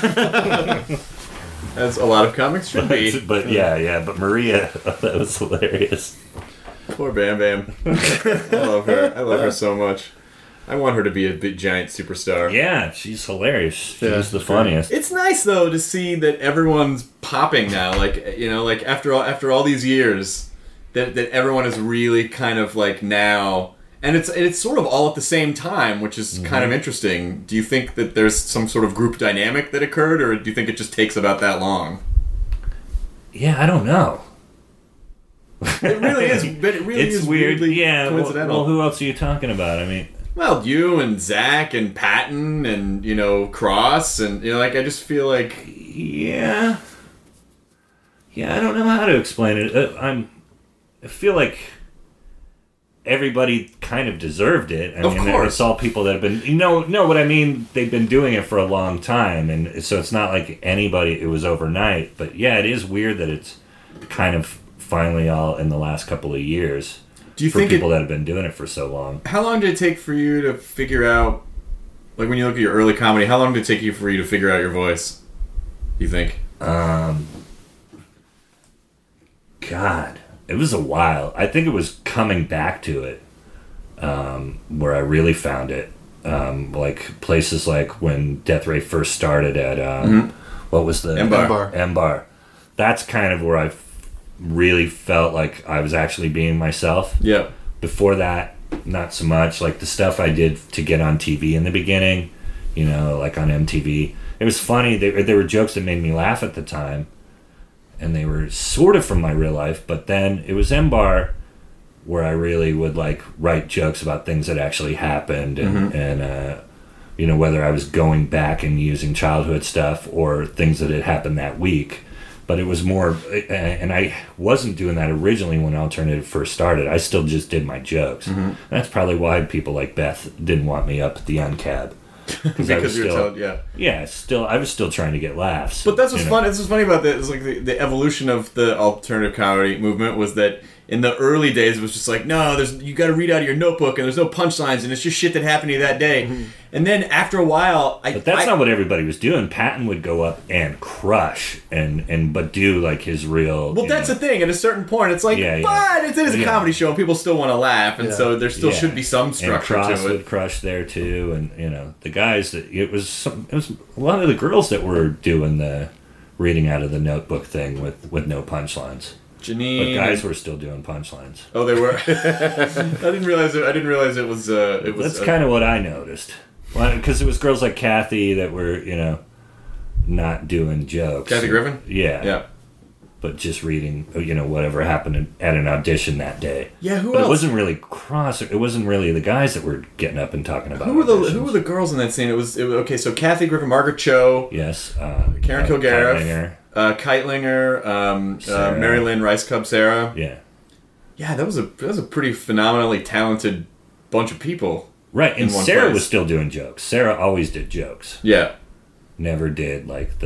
As a lot of comics should be. But but Maria, that was hilarious. Poor Bam Bam. I love her. I love her so much. I want her to be a big giant superstar. Yeah, she's hilarious. She's Yeah, the funniest. It's nice though to see that everyone's popping now. Like, you know, like after all these years, that everyone is really kind of like now, and it's sort of all at the same time, which is kind of interesting. Do you think that there's some sort of group dynamic that occurred, or do you think it just takes about that long? Yeah, I don't know. It really is, but it really is weird. weirdly Yeah, coincidental. well, who else are you talking about? I mean, well, you and Zach and Patton and, you know, Cross and, you know, like, I just feel like... yeah, I don't know how to explain it. I feel like everybody kind of deserved it. I Of mean, course. it's all people that have been, no, what I mean, they've been doing it for a long time, and so it's not like anybody, it was overnight. But yeah, it is weird that it's kind of finally all in the last couple of years. Do you for think people that have been doing it for so long? How long did it take for you to figure out, like when you look at your early comedy, how long did it take you for you to figure out your voice, you think? God, it was a while. I think it was coming back to it where I really found it. Like places like when Death Ray first started at, what was the... M-Bar. That's kind of where I really felt like I was actually being myself. Yeah. Before that, not so much. Like the stuff I did to get on TV in the beginning, you know, like on MTV. It was funny. There were jokes that made me laugh at the time, and they were sort of from my real life. But then it was M-Bar where I really would like write jokes about things that actually happened, and you know, whether I was going back and using childhood stuff or things that had happened that week. But it was more, and I wasn't doing that originally when Alternative first started. I still just did my jokes. That's probably why people like Beth didn't want me up at the Uncab. Because you were told, Yeah, I was still trying to get laughs. But that's what's fun. That's what's funny about that. It's like the evolution of the alternative comedy movement was that in the early days it was just like, no, you got to read out of your notebook and there's no punchlines and it's just shit that happened to you that day. And then after a while, but that's not what everybody was doing. Patton would go up and crush but do like his real. Well, that's the thing. At a certain point, it's like, but it is a comedy show and people still want to laugh, and so there still should be some structure and Cross to it. Would crush there too, and you know the guys that it was a lot of the girls that were doing the reading out of the notebook thing with no punchlines. Janine, but guys were still doing punchlines. Oh, they were. I didn't realize it was. That's kind of what I noticed. Because it was girls like Kathy that were, you know, not doing jokes. Kathy Griffin? Yeah. But just reading, you know, whatever happened at an audition that day. Yeah, who but else? It wasn't really Cross. It wasn't really the guys that were getting up and talking about Who were the girls in that scene? It was okay, so Kathy Griffin, Margaret Cho. Yes. Karen Kilgariff. Keitlinger. Mary Lynn Rice Cub Sarah. Yeah. Yeah, that was a pretty phenomenally talented bunch of people. Right, and Sarah was still doing jokes. Sarah always did jokes. Yeah. Never did, like,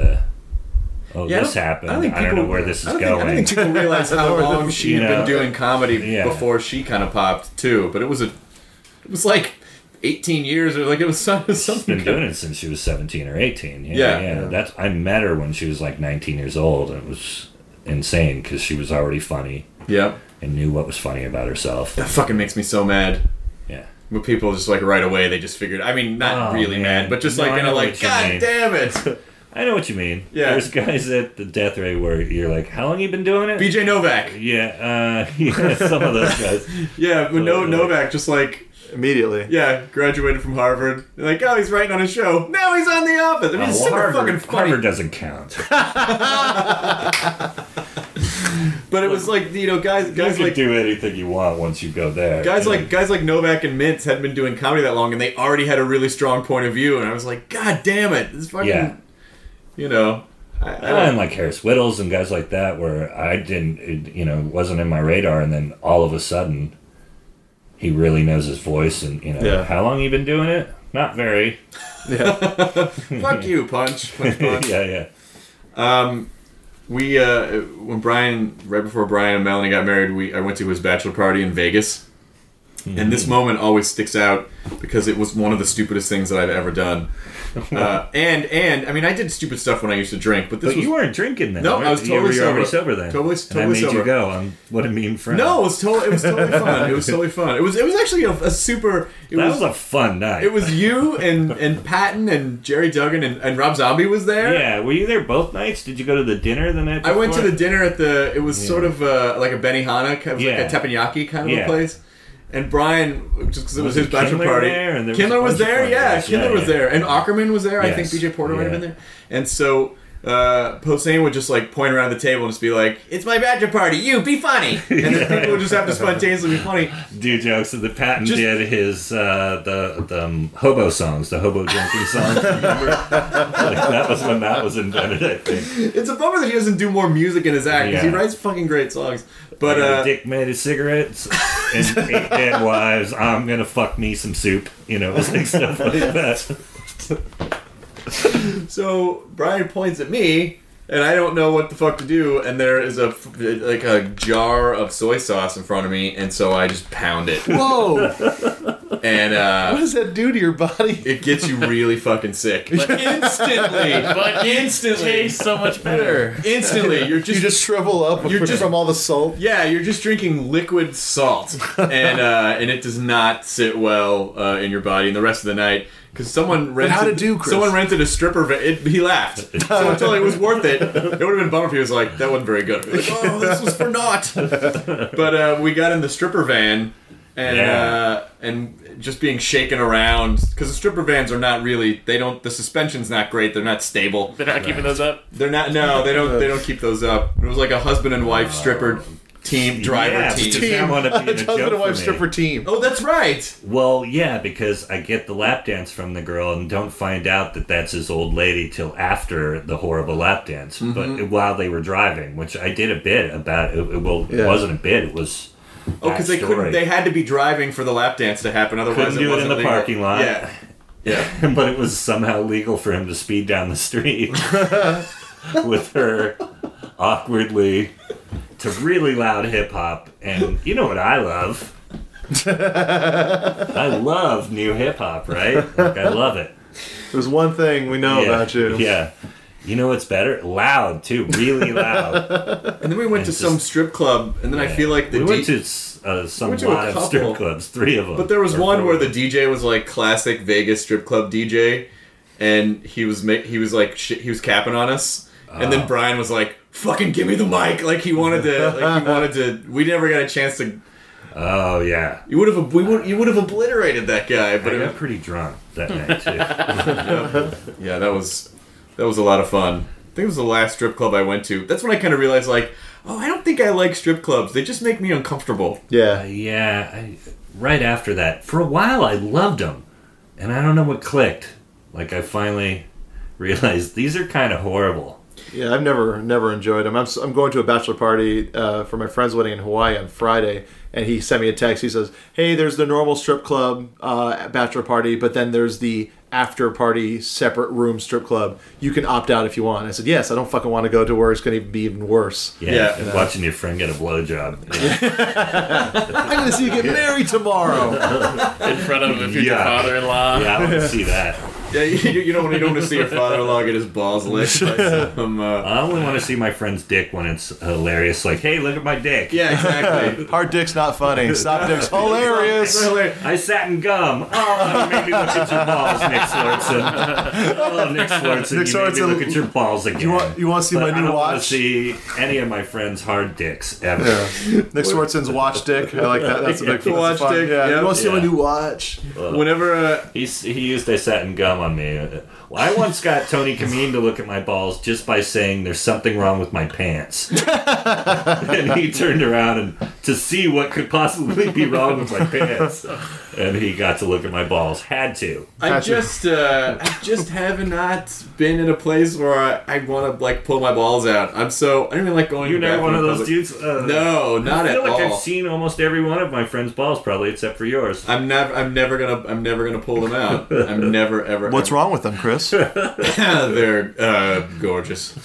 this happened. I don't know where this is going. I don't think people realize how long she had been doing comedy before she kind of popped, too. But it was like 18 years, or like it was something. She's been doing it since she was 17 or 18. Yeah. I met her when she was like 19 years old, and it was insane because she was already funny. Yeah. And knew what was funny about herself. That fucking makes me so mad. Yeah. When people just like right away, they just figured. I mean, not really mad, but just like God damn it. I know what you mean. Yeah. There's guys at the Death Ray where you're like, how long you been doing it? BJ Novak. Yeah, some of those guys. Yeah, but Novak just like immediately. Yeah, graduated from Harvard. They're like, oh, he's writing on a show. Now he's on The Office. I mean, it's super fucking funny. Harvard doesn't count. But it was like, you know, guys you can like do anything you want once you go there. Guys like Novak and Mintz hadn't been doing comedy that long, and they already had a really strong point of view. And I was like, God damn it, this fucking, you know. And like Harris Whittles and guys like that, where I didn't, wasn't in my radar, and then all of a sudden, he really knows his voice, and how long you been doing it? Not very. Fuck you, punch. Yeah. We when Brian, right before Brian and Melanie got married, I went to his bachelor party in Vegas, and this moment always sticks out because it was one of the stupidest things that I've ever done. And I mean, I did stupid stuff when I used to drink, but you weren't drinking then. No, I was totally sober. You were already sober then. Totally and I made sober. you go on What a Mean Friend. No, it was totally fun. It was totally fun. It was actually a super. That was a fun night. It was you and Patton and Jerry Duggan and Rob Zombie was there. Yeah, were you there both nights? Did you go to the dinner the night before? I went to the dinner at it was sort of like a Benihana, kind of like a teppanyaki kind of a place. And Brian, just because it was his bachelor Kindler party, there? And Kindler was there, yeah. Kindler was there, and Yeah. Ackerman was there. Yes. I think BJ Porter might have been there. And so Posehn would just like point around the table and just be like, "It's my bachelor party. You be funny," and then people would just have to spontaneously be funny. Do jokes. And the Patton did his the hobo songs, the hobo drinking songs. Remember? That was when that was invented. I think It's a bummer that he doesn't do more music in his act because he writes fucking great songs. But Dick made his cigarettes and 8 dead wives. I'm gonna fuck me some soup. It was like stuff like that. So Brian points at me, and I don't know what the fuck to do. And there is a jar of soy sauce in front of me, and so I just pound it. Whoa! And what does that do to your body? It gets you really fucking sick. But instantly. Tastes so much better. Instantly. You just shrivel up from all the salt. Yeah, you're just drinking liquid salt, and it does not sit well in your body. And the rest of the night. Because someone rented a stripper van. He laughed. Someone told him it was worth it. It would have been a bummer if he was like, that wasn't very good. Like, oh, this was for naught. But we got in the stripper van, and just being shaken around. Because the stripper vans are not really, the suspension's not great. They're not stable. They're not keeping those up? They're not, no, they don't keep those up. It was like a husband and wife stripper driver team. Want to be in a husband and wife stripper team. Oh, that's right. Well, yeah, because I get the lap dance from the girl and don't find out that that's his old lady till after the horrible lap dance. Mm-hmm. But while they were driving, which I did a bit about. It wasn't a bit. It was. Because they couldn't. They had to be driving for the lap dance to happen. Otherwise, couldn't do it in the parking lot. Yeah. But it was somehow legal for him to speed down the street with her awkwardly to really loud hip hop. And you know what I love? I love new hip hop, right? Like, I love it. There's one thing we know about you. Yeah. You know what's better? Loud, too. Really loud. And then we went to some strip club, and then I feel like we went to some lot of strip clubs, 3 of them. But there was one where the DJ was like classic Vegas strip club DJ, and he was capping on us, and then Brian was like, "Fucking give me the mic!" Like he wanted to. We never got a chance to. Oh yeah, you would have obliterated that guy. But I got pretty drunk that night too. Yeah, that was a lot of fun. I think it was the last strip club I went to. That's when I kind of realized, like, oh, I don't think I like strip clubs. They just make me uncomfortable. Yeah. Right after that, for a while I loved them, and I don't know what clicked. Like I finally realized these are kind of horrible. Yeah, I've never enjoyed them. I'm going to a bachelor party for my friend's wedding in Hawaii on Friday, and he sent me a text. He says, "Hey, there's the normal strip club bachelor party, but then there's the after party separate room strip club. You can opt out if you want." I said, "Yes, I don't fucking want to go to where it's going to be even worse." Yeah. Watching your friend get a blowjob. I'm going to see you get married tomorrow in front of a future father-in-law. Yeah, I want to see that. Yeah, you don't want to see your father-in-law get his balls licked by some... I only want to see my friend's dick when it's hilarious. Like, hey, look at my dick. Yeah, exactly. Hard dick's not funny. Soft dick's hilarious. I sat in gum. Oh, you made me look at your balls, Nick Swartzen. Oh, Nick Swartzen, you made me look at your balls again. You want to see my new watch? I don't want to see any of my friends' hard dicks ever. Yeah. Nick Swartzen's watch dick. I like that. That's a big watch dick. Yeah. You want to see my new watch? Whenever he used I sat in gum on me. Well, I once got Tony Kameen to look at my balls just by saying there's something wrong with my pants. And he turned around and to see what could possibly be wrong with my pants. And he got to look at my balls. Had to. I just have not been in a place where I want to like pull my balls out. I don't even like going. You're to not one of those public. dudes. No, not at all. I feel like I've seen almost every one of my friends' balls, probably except for yours. I'm never gonna pull them out. I'm never ever. What's wrong with them, Chris? They're gorgeous.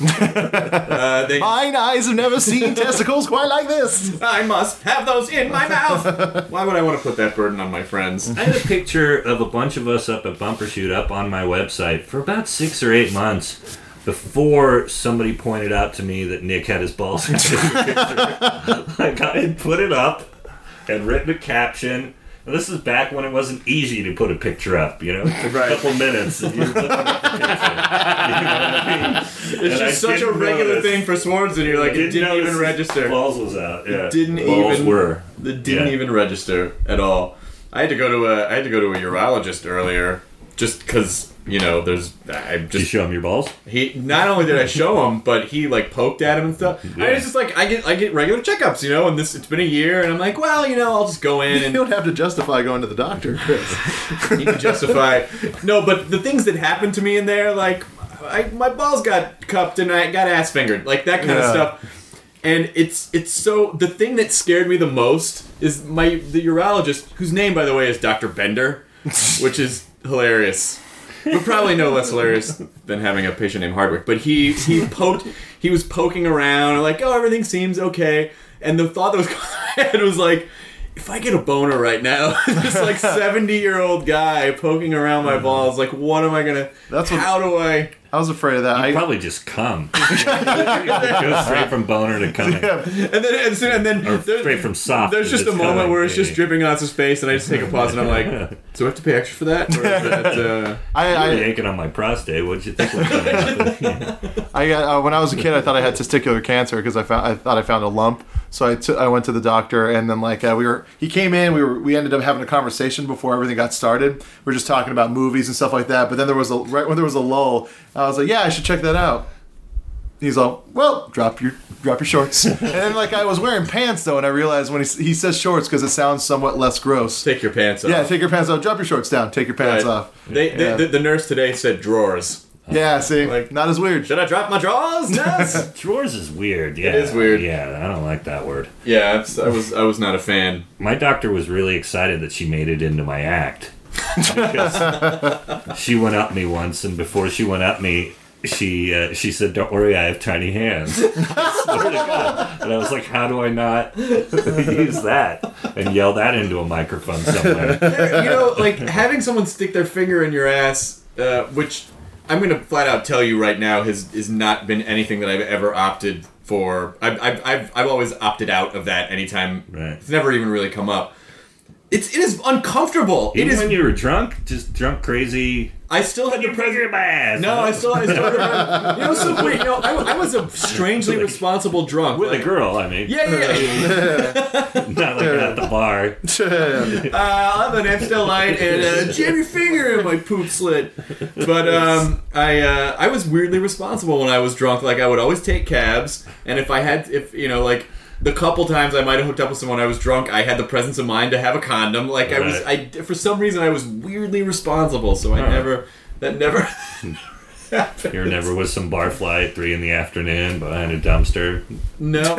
Mine eyes have never seen testicles quite like this. I must have those in my mouth. Why would I want to put that burden on my friends? I had a picture of a bunch of us up at Bumpershoot up on my website for about 6 or 8 months before somebody pointed out to me that Nick had his balls in the picture. Like, I had put it up and written a caption. And this is back when it wasn't easy to put a picture up, you know? It took a couple minutes and you're looking at the picture. You know what I mean? It's just such a regular thing for Swords, and you're like, it didn't even register. Balls was out, yeah. It didn't even register at all. I had to go to a urologist earlier, just because Did you show him your balls? He not only did I show him, but he like poked at him and stuff. Yeah. I was just like, I get regular checkups, and it's been a year, and I'm like, well, I'll just go in. And you don't have to justify going to the doctor, Chris. You can justify. No, but the things that happened to me in there, like my balls got cupped and I got ass fingered, like that kind of stuff. And it's so the thing that scared me the most is the urologist, whose name by the way is Dr. Bender, which is hilarious, but probably no less hilarious than having a patient named Hardwick. But he was poking around and like, oh, everything seems okay. And the thought that was going through my head was like, if I get a boner right now, this like 70-year-old guy poking around my balls, like what am I gonna? How do I? I was afraid of that. You'd probably just come. Go straight from boner to coming. Yeah. And then or straight from soft. There's just a moment where it's just dripping on his face, and I just take a pause, and I'm like, do I have to pay extra for that? Or is that I'm yanking on my prostate. What'd you think was going to happen? I got when I was a kid, I thought I had testicular cancer because I thought I found a lump. So I went to the doctor, and then like he came in. We ended up having a conversation before everything got started. We were just talking about movies and stuff like that. But then right when there was a lull, I was like, yeah, I should check that out. He's all, well, drop your shorts. And then like I was wearing pants though, and I realized when he says shorts because it sounds somewhat less gross. Take your pants off. Yeah, take your pants off. Drop your shorts down. Take your pants off. The nurse today said drawers. Yeah, see, like, not as weird. Should I drop my drawers, nurse? Drawers is weird. Yeah, it is weird. Yeah, I don't like that word. Yeah, I was not a fan. My doctor was really excited that she made it into my act. Because she went up me once, and before she went up me, she said, "Don't worry, I have tiny hands." I swear to God. And I was like, "How do I not use that and yell that into a microphone somewhere?" Like having someone stick their finger in your ass, which I'm going to flat out tell you right now has not been anything that I've ever opted for. I've always opted out of that anytime. Right. It's never even really come up. It is uncomfortable. Even when you were drunk, just drunk crazy. I still had your finger in my ass. No, I still had so weird. I was a strangely responsible drunk with a girl. I mean, yeah. Not like at the bar. I'll have an Amstel Light and jam your finger in my poop slit. But I was weirdly responsible when I was drunk. Like I would always take cabs, and if the couple times I might have hooked up with someone I was drunk, I had the presence of mind to have a condom. Like right. For some reason I was weirdly responsible, so that never happened. You never was some barfly at 3 p.m. behind a dumpster. No.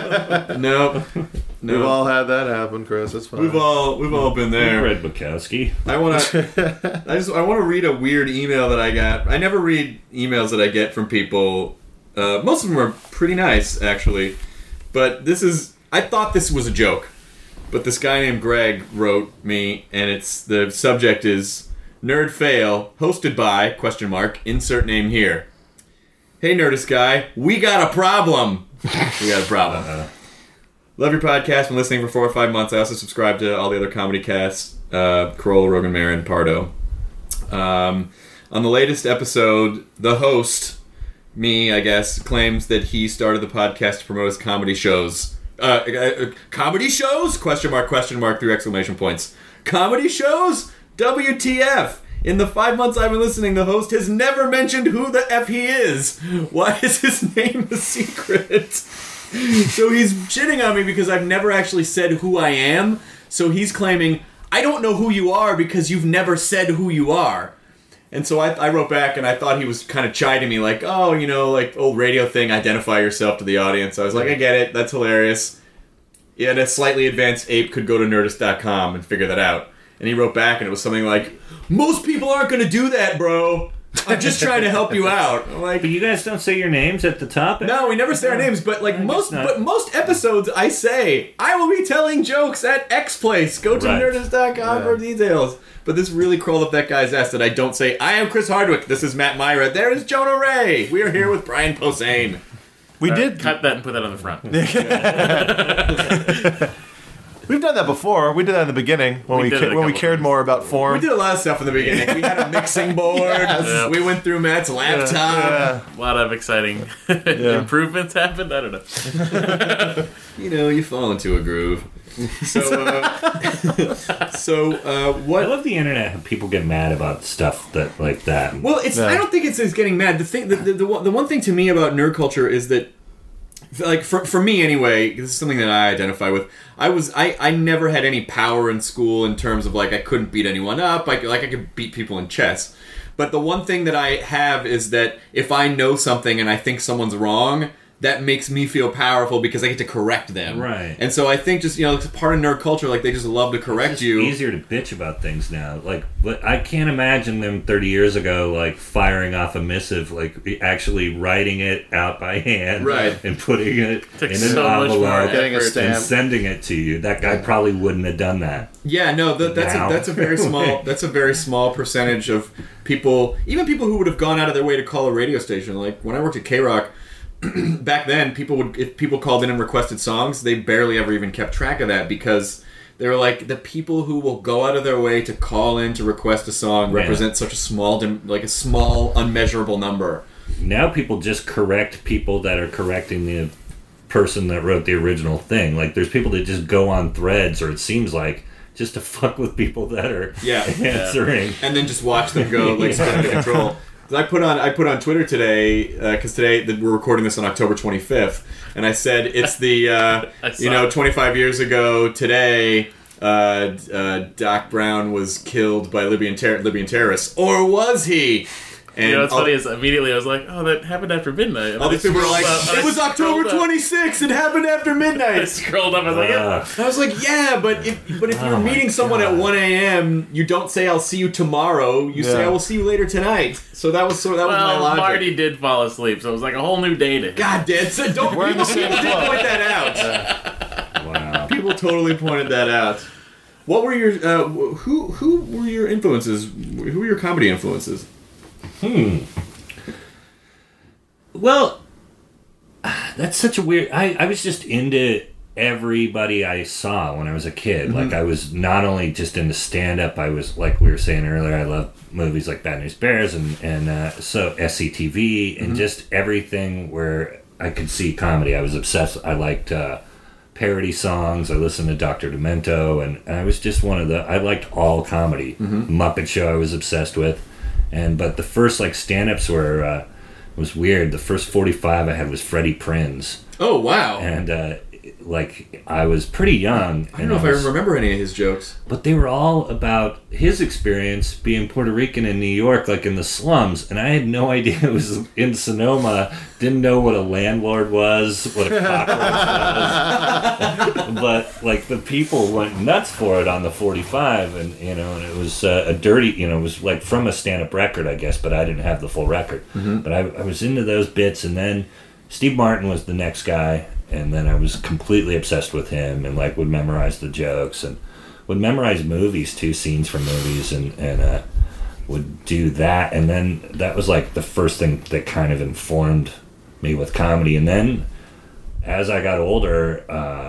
We've all had that happen, Chris. It's fine. We've all been there. Red Bukowski. I want to read a weird email that I got. I never read emails that I get from people. Most of them are pretty nice, actually. But I thought this was a joke. But this guy named Greg wrote me, and the subject is Nerd Fail, hosted by, ? Insert name here. Hey, Nerdist guy, we got a problem. We got a problem. Love your podcast. Been listening for 4 or 5 months. I also subscribe to all the other comedy casts, Carolla, Rogan, Marin, Pardo. On the latest episode, the host... me, I guess, claims that he started the podcast to promote his comedy shows. Comedy shows? ? 3 exclamation points. Comedy shows? WTF? In the 5 months I've been listening, the host has never mentioned who the F he is. Why is his name a secret? So he's shitting on me because I've never actually said who I am. So he's claiming, I don't know who you are because you've never said who you are. And so I wrote back, and I thought he was kind of chiding me, like, oh, you know, like, old radio thing, identify yourself to the audience. I was like, I get it, that's hilarious. Yeah, and a slightly advanced ape could go to Nerdist.com and figure that out. And he wrote back, and it was something like, most people aren't going to do that, bro. I'm just trying to help you out. I'm like, but you guys don't say your names at the top? No, we never say our names, but like most episodes I say, I will be telling jokes at X place. Go to Nerdist.com for details. But this really crawled up that guy's ass that I don't say, I am Chris Hardwick, this is Matt Myra, there is Jonah Ray. We are here with Brian Posehn. We did cut that and put that on the front. We've done that before. We did that in the beginning when we cared more about form. We did a lot of stuff in the beginning. We had a mixing board. Yes. We went through Matt's laptop. A lot of exciting improvements happened. I don't know. You know, you fall into a groove. So what? I love the internet. How people get mad about stuff like that. Well, I don't think it's getting mad. The one thing to me about nerd culture is that, like, for me anyway, this is something that I identify with. I never had any power in school in terms of, like, I couldn't beat anyone up. I could beat people in chess. But the one thing that I have is that if I know something and I think someone's wrong, that makes me feel powerful because I get to correct them. Right. And so I think just, you know, it's part of nerd culture, like, they just love to correct you. It's easier to bitch about things now. Like, but I can't imagine them 30 years ago, like, firing off a missive, like, actually writing it out by hand. Right. And putting it in an envelope and sending it to you. That guy probably wouldn't have done that. Yeah, no, that's a very small percentage of people, even people who would have gone out of their way to call a radio station. Like, when I worked at K-Rock, back then, if people called in and requested songs, they barely ever even kept track of that because they were like, the people who will go out of their way to call in to request a song represent such a small, unmeasurable number. Now people just correct people that are correcting the person that wrote the original thing. Like, there's people that just go on threads, or it seems like, just to fuck with people that are answering. And then just watch them go, like, spin out of control. I put on Twitter today, because today we're recording this on October 25th, and I said it's the 25 years ago today, Doc Brown was killed by Libyan terrorists, or was he? And you know what's funny is immediately I was like, oh, that happened after midnight. And all these people were like, it was October 26th, it happened after midnight. I scrolled up, I was like, yeah. I was like, yeah, but if you're meeting someone at 1 a.m., you don't say I'll see you tomorrow, you say I will see you later tonight. So that was my logic. Marty did fall asleep, so it was like a whole new day to him. God damn, so people did point that out. Wow. People totally pointed that out. What were your who were your influences? Who were your comedy influences? Well, that's such a weird... I was just into everybody I saw when I was a kid. Mm-hmm. Like, I was not only just into stand-up, I was, like we were saying earlier, I love movies like Bad News Bears and so SCTV and just everything where I could see comedy. I was obsessed. I liked parody songs. I listened to Dr. Demento, and I was just I liked all comedy. Mm-hmm. Muppet Show I was obsessed with. But the first, like, stand-ups were, was weird. The first 45 I had was Freddie Prinze. Oh, wow. And, I was pretty young. I don't know if I remember any of his jokes. But they were all about his experience being Puerto Rican in New York, like in the slums. And I had no idea it was in Sonoma. Didn't know what a landlord was, what a cockroach was. But, like, the people went nuts for it on the 45. And, and it was a dirty, it was, like, from a stand-up record, I guess. But I didn't have the full record. Mm-hmm. But I was into those bits. And then Steve Martin was the next guy. And then I was completely obsessed with him and, like, would memorize the jokes and would memorize movies, too, scenes from movies, and would do that. And then that was, like, the first thing that kind of informed me with comedy. And then as I got older,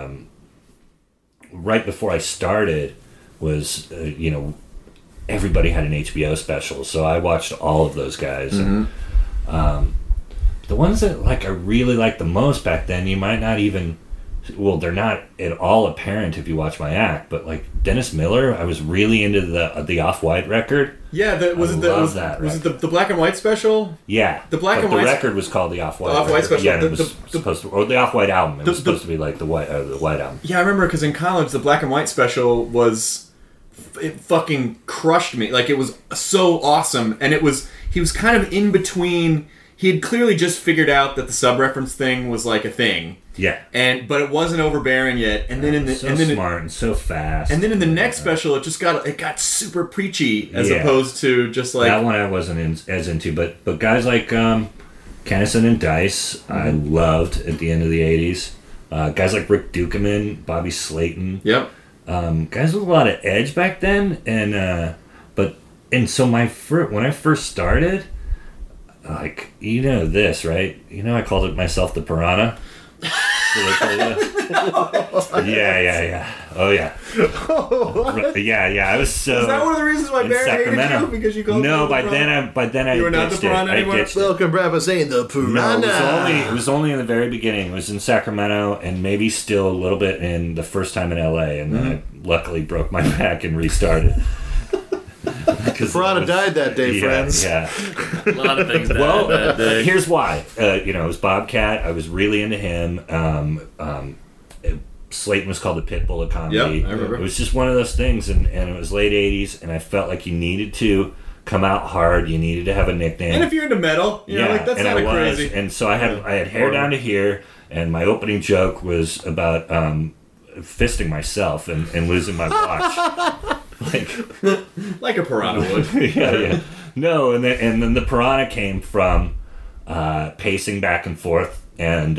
right before I started was, everybody had an HBO special. So I watched all of those guys. Mm-hmm. And, the ones that, like, I really liked the most back then, you might not even well, they're not at all apparent if you watch my act, but like Dennis Miller, I was really into the Off-White record. Yeah, was it the black and white special? Yeah, the black and white. The record was called the Off-White. The Off-White special. Yeah, it was supposed to, or the Off-White album. It was supposed to be like the white album. Yeah, I remember because in college the black and white special it fucking crushed me. Like it was so awesome, and he was kind of in between. He had clearly just figured out that the sub-reference thing was like a thing. Yeah. But it wasn't overbearing yet. And then smart and so fast. And then in the next special, it got super preachy as opposed to just like that one I wasn't as into. But guys like Kennison and Dice, I loved at the end of the '80s. Guys like Rick Dukeman, Bobby Slayton. Yep. Guys with a lot of edge back then, and so when I first started. Like, you know this, right? You know I called it myself the Piranha? Did I tell you? Yeah. Oh, yeah. Yeah, I was so... Is that one of the reasons why Barrett hated you? Because you called No, by then I You were not the Piranha anymore? Welcome, Brad saying the Piranha. No, it was only in the very beginning. It was in Sacramento and maybe still a little bit in the first time in LA. And then I luckily broke my back and restarted. Piranha died that day, friends. Yeah. A lot of things died that day. Here's why. It was Bobcat. I was really into him. Slayton was called the Pitbull of comedy. Yep, I remember. It was just one of those things, and it was late 80s, and I felt like you needed to come out hard. You needed to have a nickname. And if you're into metal, that's and not I was, crazy. And so I had hair down to here, and my opening joke was about fisting myself and losing my watch. Like a piranha would. Yeah. No, and then the Piranha came from pacing back and forth, and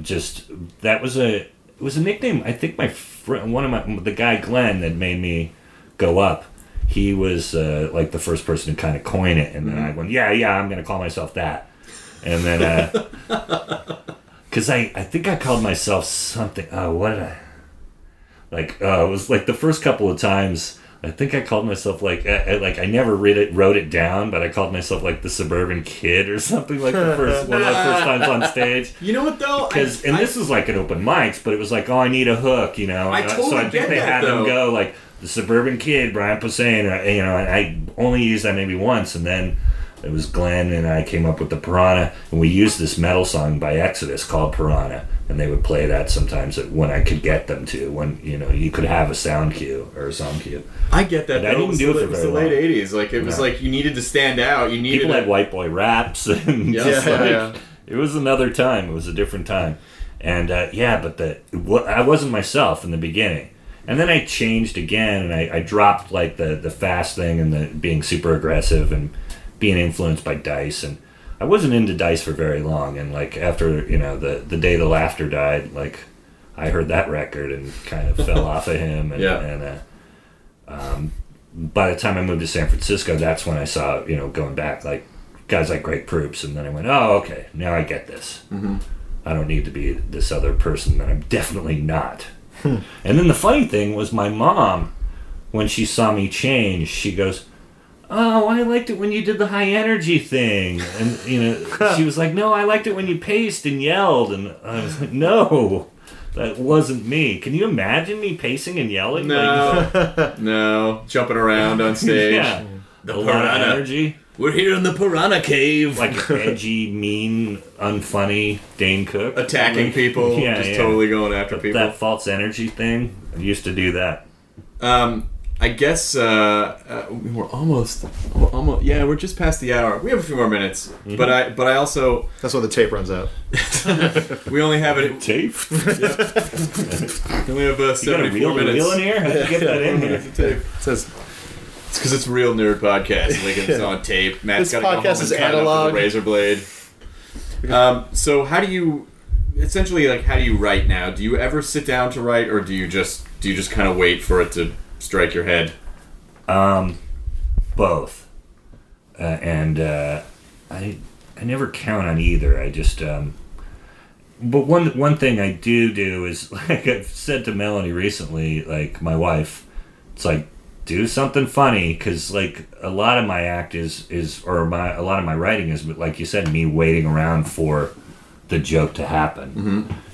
it was a nickname. I think my friend, the guy Glenn that made me go up, he was like the first person to kind of coin it, and then I went, yeah, I'm going to call myself that, and then because I think I called myself something. What did I? It was like the first couple of times. I think I called myself like I never wrote it down, but I called myself like the Suburban Kid or something like one of the first times on stage. You know what though? This was like an open mics, but it was like, oh, I need a hook, you know. I totally so I think they had them go like the Suburban Kid, Brian Posehn, and I only used that maybe once, and then it was Glenn and I came up with the Piranha, and we used this metal song by Exodus called Piranha. And they would play that sometimes when I could get them to, when you could have a sound cue or a song cue. I get that. But I didn't do it for very long. It was the late '80s. Like it was like you needed to stand out. You needed people had white boy raps, and it was another time. It was a different time, and but I wasn't myself in the beginning, and then I changed again, and I dropped like the fast thing and the being super aggressive and being influenced by Dice and. I wasn't into Dice for very long, and like after the Day the Laughter died, like I heard that record and kind of fell off of him, and by the time I moved to San Francisco, that's when I saw going back like guys like Greg Proops, and then I went, oh okay, now I get this. Mm-hmm. I don't need to be this other person that I'm definitely not. And then the funny thing was my mom, when she saw me change, she goes, oh, I liked it when you did the high energy thing. And, she was like, no, I liked it when you paced and yelled. And I was like, no, that wasn't me. Can you imagine me pacing and yelling? No. No. Jumping around on stage. Yeah. The a lot of energy. We're here in the Piranha Cave. Like edgy, mean, unfunny Dane Cook. Attacking people. Totally going after people. That false energy thing. I used to do that. I guess we're almost. Yeah, we're just past the hour. We have a few more minutes, but I also. That's when the tape runs out. We only have it. Tape. We only have 74 minutes. Reel in here? How'd you get that in here? Tape. It says it's because it's a real nerd podcast. Like it's on tape. Matt's got to go home and cut up with a razor blade. So how do you write now? Do you ever sit down to write, or do you just kind of wait for it to strike your head? Both. I never count on either. I just but one thing I do is, like I've said to Melanie recently, like my wife, it's like, do something funny, because like a lot of my act a lot of my writing is, like you said, me waiting around for the joke to happen.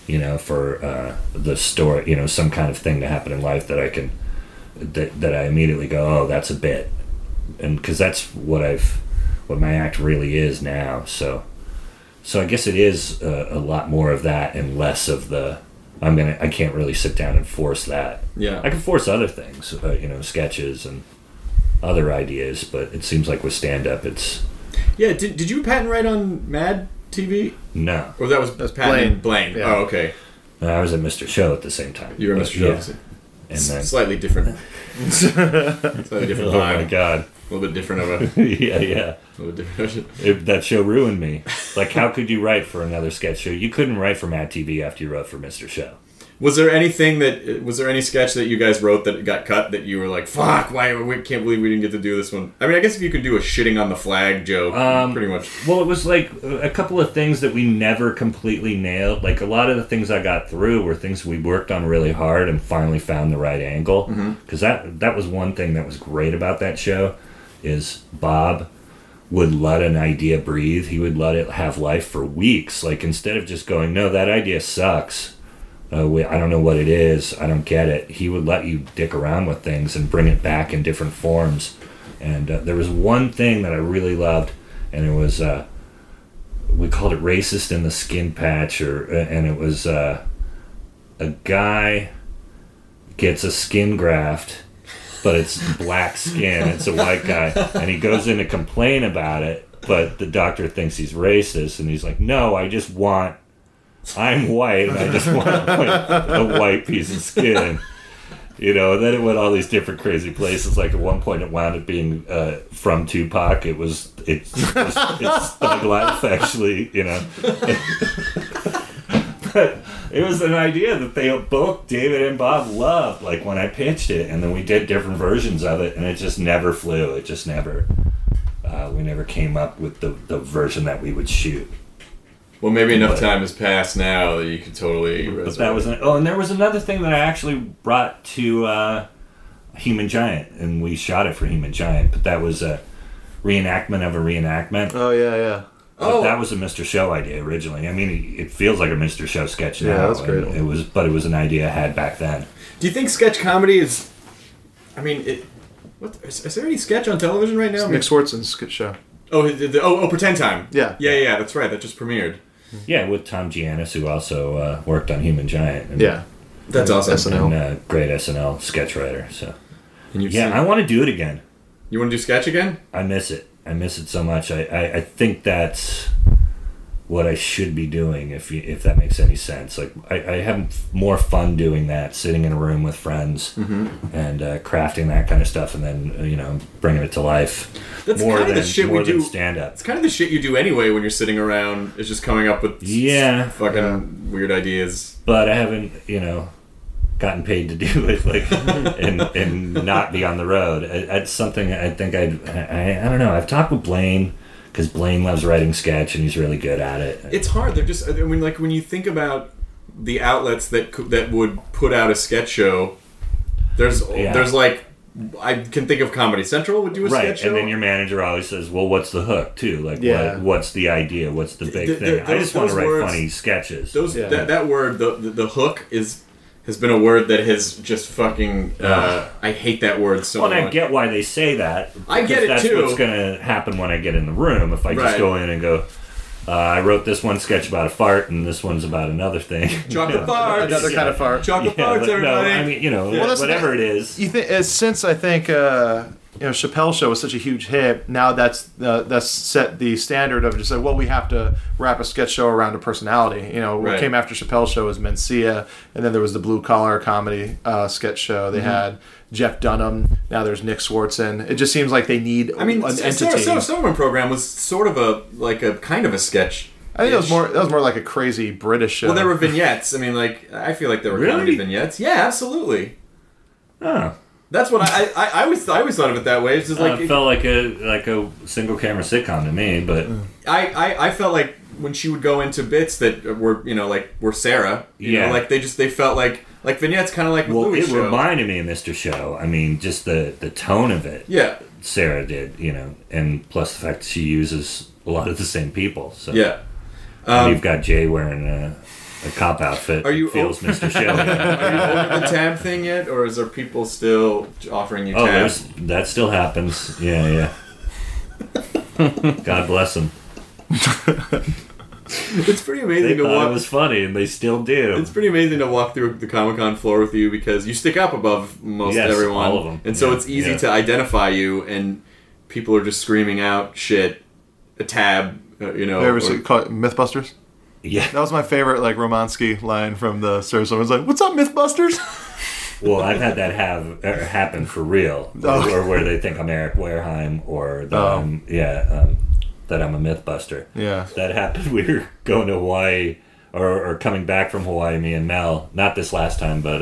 you know, for the story, you know, some kind of thing to happen in life that I can, that I immediately go, oh, that's a bit. And because that's what my act really is now. So I guess it is a lot more of that and less of the, I can't really sit down and force that. Yeah. I can force other things, you know, sketches and other ideas, but it seems like with stand-up, it's... Yeah, did you patent write on Mad TV? No. Or that was patent Blaine. Yeah. Oh, okay. I was at Mr. Show at the same time. You were Mr. Show. Yeah. And then... Slightly different. Slightly different vibe. Oh my God. A little bit different of a... yeah. A little bit different. That show ruined me. Like, how could you write for another sketch show? You couldn't write for Mad TV after you wrote for Mr. Show. Was there any sketch that you guys wrote that got cut that you were like, fuck, we can't believe we didn't get to do this one? I mean, I guess if you could do a shitting on the flag joke, pretty much. Well, it was like a couple of things that we never completely nailed. Like, a lot of the things I got through were things we worked on really hard and finally found the right angle. Because that was one thing that was great about that show, is Bob would let an idea breathe. He would let it have life for weeks. Like, instead of just going, no, that idea sucks. I don't know what it is. I don't get it. He would let you dick around with things and bring it back in different forms. And there was one thing that I really loved, and it was, we called it Racist in the Skin Patch, and it was a guy gets a skin graft, but it's black skin. It's a white guy, and he goes in to complain about it, but the doctor thinks he's racist, and he's like, no, I'm white, and I just want a white piece of skin. You know, and then it went all these different crazy places. Like, at one point it wound up being from Tupac. It's Thug Life, actually, you know. But it was an idea that they both, David and Bob, loved, like, when I pitched it. And then we did different versions of it, and it just never flew. It just never, we never came up with the version that we would shoot. Well, maybe enough time has passed now that you could totally... But that was... and there was another thing that I actually brought to Human Giant, and we shot it for Human Giant, but that was a reenactment of a reenactment. Oh, yeah. But that was a Mr. Show idea originally. I mean, it feels like a Mr. Show sketch now. Yeah, that's great. It was an idea I had back then. Do you think sketch comedy is... I mean, is there any sketch on television right now? Nick Swartzen's sketch show. Oh, Pretend Time. Yeah. Yeah, that's right. That just premiered. Yeah, with Tom Giannis, who also worked on Human Giant. And, Yeah. That's awesome. SNL. And great SNL sketch writer. So, yeah, I want to do it again. You want to do sketch again? I miss it. I miss it so much. I think that's what I should be doing, if that makes any sense. Like, I have more fun doing that, sitting in a room with friends and crafting that kind of stuff, and then, you know, bringing it to life. That's more kind of than, the shit more we do. than stand-up. It's kind of the shit you do anyway when you're sitting around. It's just coming up with fucking weird ideas. But I haven't, you know, gotten paid to do it, like, and not be on the road. It's something I think I don't know. I've talked with Blaine, because Blaine loves writing sketch and he's really good at it. It's hard. They're just, I mean, like, when you think about the outlets that would put out a sketch show, there's like, I can think of Comedy Central would do a sketch show. And then your manager always says, well, what's the hook, too? Like, what's the idea? What's the big thing? I just want to write funny sketches. That word, the hook, has been a word that has just fucking... I hate that word so much. Well, and I get why they say that. I get it, that's too. That's what's going to happen when I get in the room. If I just go in and go, I wrote this one sketch about a fart, and this one's about another thing. Chocolate farts. Another kind of fart. Chocolate farts, everybody. No, I mean, you know, whatever it is. You think, since I think... you know, Chappelle's Show was such a huge hit. Now that's set the standard of just like, well, we have to wrap a sketch show around a personality. You know, what came after Chappelle's Show was Mencia, and then there was the Blue Collar Comedy sketch show. They had Jeff Dunham. Now there's Nick Swartzen. It just seems like they need an entity. Silverman Program was sort of a kind of a sketch. I think that was more like a crazy British show. Well, there were vignettes. I mean, like, I feel like there were comedy vignettes. Yeah, absolutely. Oh. That's what I always thought of it that way. It's just like it felt like a single camera sitcom to me, but I felt like when she would go into bits that were Sarah, you know, like they felt like vignettes, kind of like with Louis' show. It reminded me of Mr. Show. I mean, just the tone of it. Yeah, Sarah did, you know, and plus the fact that she uses a lot of the same people. So yeah, you've got Jay wearing a cop outfit. Are you feels Mr. Shelley? Are you over the tab thing yet, or is there people still offering you Oh, tabs? that still happens. Yeah. God bless them. It's pretty amazing They to thought walk. it was funny, and they still do. It's pretty amazing to walk through the Comic-Con floor with you because you stick up above most Yes, everyone, all of them. and so Yeah, it's easy yeah. to identify you. And people are just screaming out shit, a tab, you know. You ever or- see Mythbusters? Yeah. That was my favorite, like, Romansky line from the series. Someone's like, "What's up, Mythbusters?" Well, I've had that happen for real, Oh. or where they think I'm Eric Wareheim, or that that I'm a MythBuster. Yeah. That happened. We were going to Hawaii, or coming back from Hawaii. Me and Mel, not this last time, but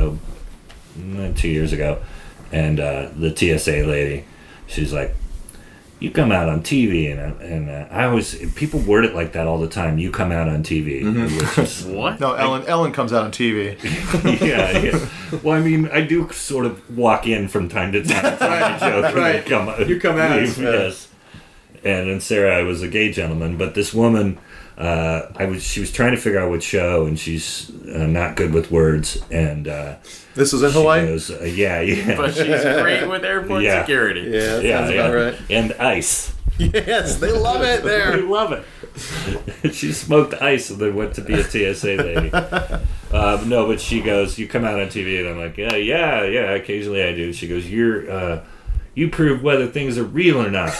2 years ago, and the TSA lady, she's like, "You come out on TV," and I always, people word it like that all the time. You come out on TV, which is What? No, Ellen comes out on TV. yeah. Well, I mean, I do sort of walk in from time to time. Right, joke right. You come out. Yes. And in Sarah, I was a gay gentleman, but this woman, she was trying to figure out what show, and she's not good with words, and This was in she Hawaii? goes, yeah. But she's great with airport Yeah. security. Yeah, that sounds about right. And ice. Yes, they love it They there. love it. She smoked ice and then went to be a TSA lady. No, but she goes, "You come out on TV," and I'm like, yeah. Occasionally I do. She goes, "You prove whether things are real or not.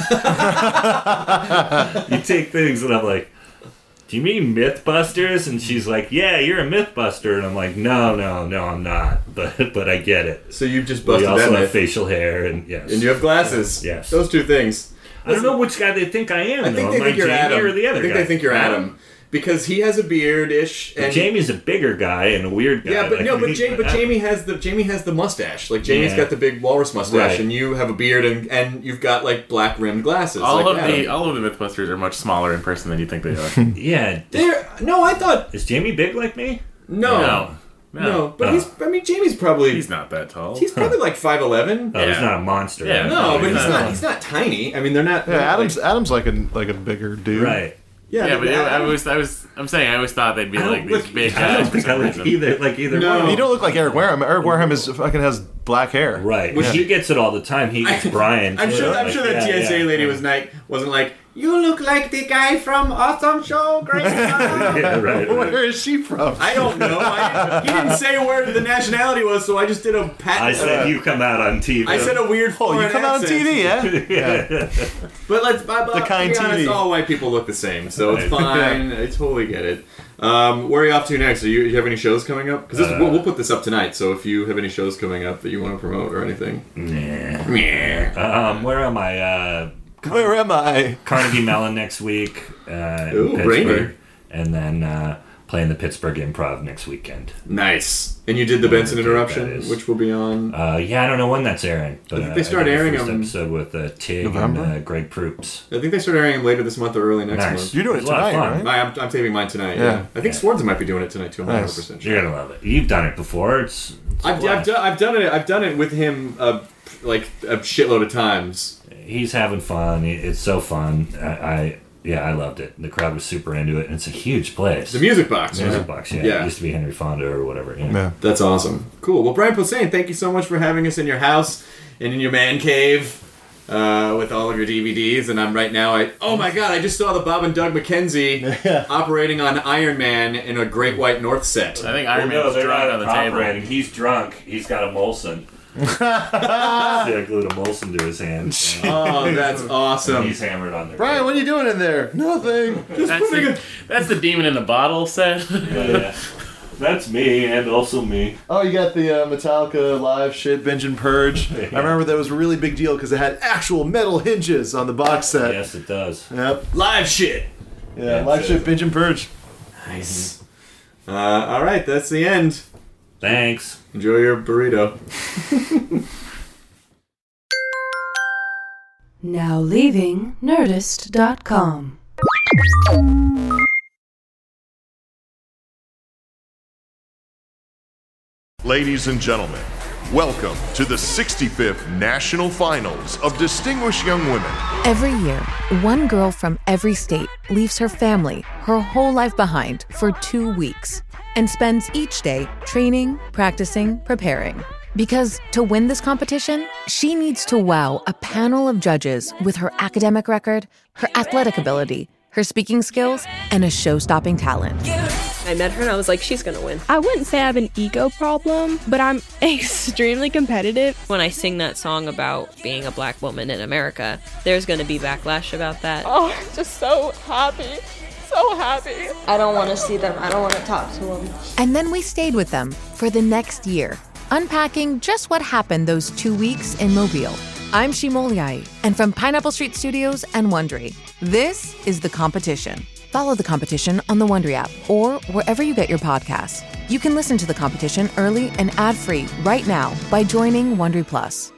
You take things," and I'm like, "Do you mean MythBusters?" And she's like, "Yeah, you're a MythBuster," and I'm like, "No, I'm not." But I get it. So you've just We busted also that have myth. facial hair, and yes, And you have glasses. Yes. Those two things. I don't know which guy they think I am. I think though. they Am think I you're Jamie Adam. or the other I think guy? they think you're Adam. Because he has a beard-ish, and Jamie's a bigger guy and a weird guy. yeah, but like no, but, me. Jamie has the mustache. Like Jamie's Yeah. got the big walrus mustache, Right. and you have a beard, and you've got like black rimmed glasses. All like of Adam. the Mythbusters are much smaller in person than you think they are. Yeah. No, I thought Is Jamie big like me? no. But Jamie's probably He's not that tall. He's probably like 5'11". Oh, he's Yeah. not a monster. Yeah. No, but No. he's not tiny. I mean, they're not. Yeah, they're not Adam's like a bigger dude. Right. Yeah, but Adam- I'm saying I always thought they'd be I like don't these look- big I guys don't for think I some look reason. either No. one. You don't look like Eric Wareham. Eric Wareham is fucking has black hair. Right. Well, he gets it all the time. He gets Brian. I'm too. sure. I'm Like, sure that yeah, TSA yeah. lady wasn't like, "You look like the guy from Awesome Show, Great Show." Yeah, right. Where is she from? I don't know. He didn't say where the nationality was, so I just did a pat. I said you come out on TV. I said a weird Oh, you foreign come out on accent. TV, yeah? But let's to kind be honest, TV. all white people look the same, so it's Right. fine. I totally get it. Where are you off to next? Do you have any shows coming up? Because we'll put this up tonight, so if you have any shows coming up that you want to promote or anything. Where am I? Where am I? Carnegie Mellon next week. In Ooh, Pittsburgh. brainy. And then playing the Pittsburgh Improv next weekend. Nice. And you did the Benson that Interruption, is. which will be on. Yeah, I don't know when that's airing. But, I think they start did the airing first them- episode with Tig November? and Greg Proops. I think they start airing them later this month or early next Nice. month. You're doing it It's a lot of tonight, fun. right? I'm taping mine tonight. Yeah. Yeah. I think Swords might be doing it tonight too. I'm not Nice. 100% sure. You're gonna love it. You've done it before. It's a I've blast. done it. I've done it with him like a shitload of times. He's having fun. It's so fun. I loved it. The crowd was super into it, and it's a huge place. The Music Box. Music right? Box, yeah. Yeah. It used to be Henry Fonda or whatever. Yeah. Yeah. That's awesome. Cool. Well, Brian Posehn, thank you so much for having us in your house and in your man cave with all of your DVDs. And I'm right now. Oh my God! I just saw the Bob and Doug McKenzie operating on Iron Man in a Great White North set. I think Iron Man's drunk on the table. He's drunk. He's got a Molson. I glued a Molson to his hand. Oh, that's And awesome. he's hammered on there. Brian, what are you doing in there? Nothing. That's the demon in the bottle set. Yeah. That's me, and also me. Oh, you got the Metallica live shit, Binge and Purge. I remember that was a really big deal because it had actual metal hinges on the box set. Yes, it does. Yep. Live shit. Yeah, live shit, Binge and Purge. Nice. All right, that's the end. Thanks. Enjoy your burrito. Now leaving Nerdist.com. Ladies and gentlemen, welcome to the 65th National Finals of Distinguished Young Women. Every year, one girl from every state leaves her family, her whole life behind for 2 weeks and spends each day training, practicing, preparing. Because to win this competition, she needs to wow a panel of judges with her academic record, her athletic ability, her speaking skills, and a show-stopping talent. I met her and I was like, she's gonna win. I wouldn't say I have an ego problem, but I'm extremely competitive. When I sing that song about being a black woman in America, there's gonna be backlash about that. Oh, I'm just so happy. So happy. I don't want to see them. I don't want to talk to them. And then we stayed with them for the next year, unpacking just what happened those 2 weeks in Mobile. I'm Shimol Yai, and from Pineapple Street Studios and Wondery, this is The Competition. Follow The Competition on the Wondery app or wherever you get your podcasts. You can listen to The Competition early and ad-free right now by joining Wondery Plus.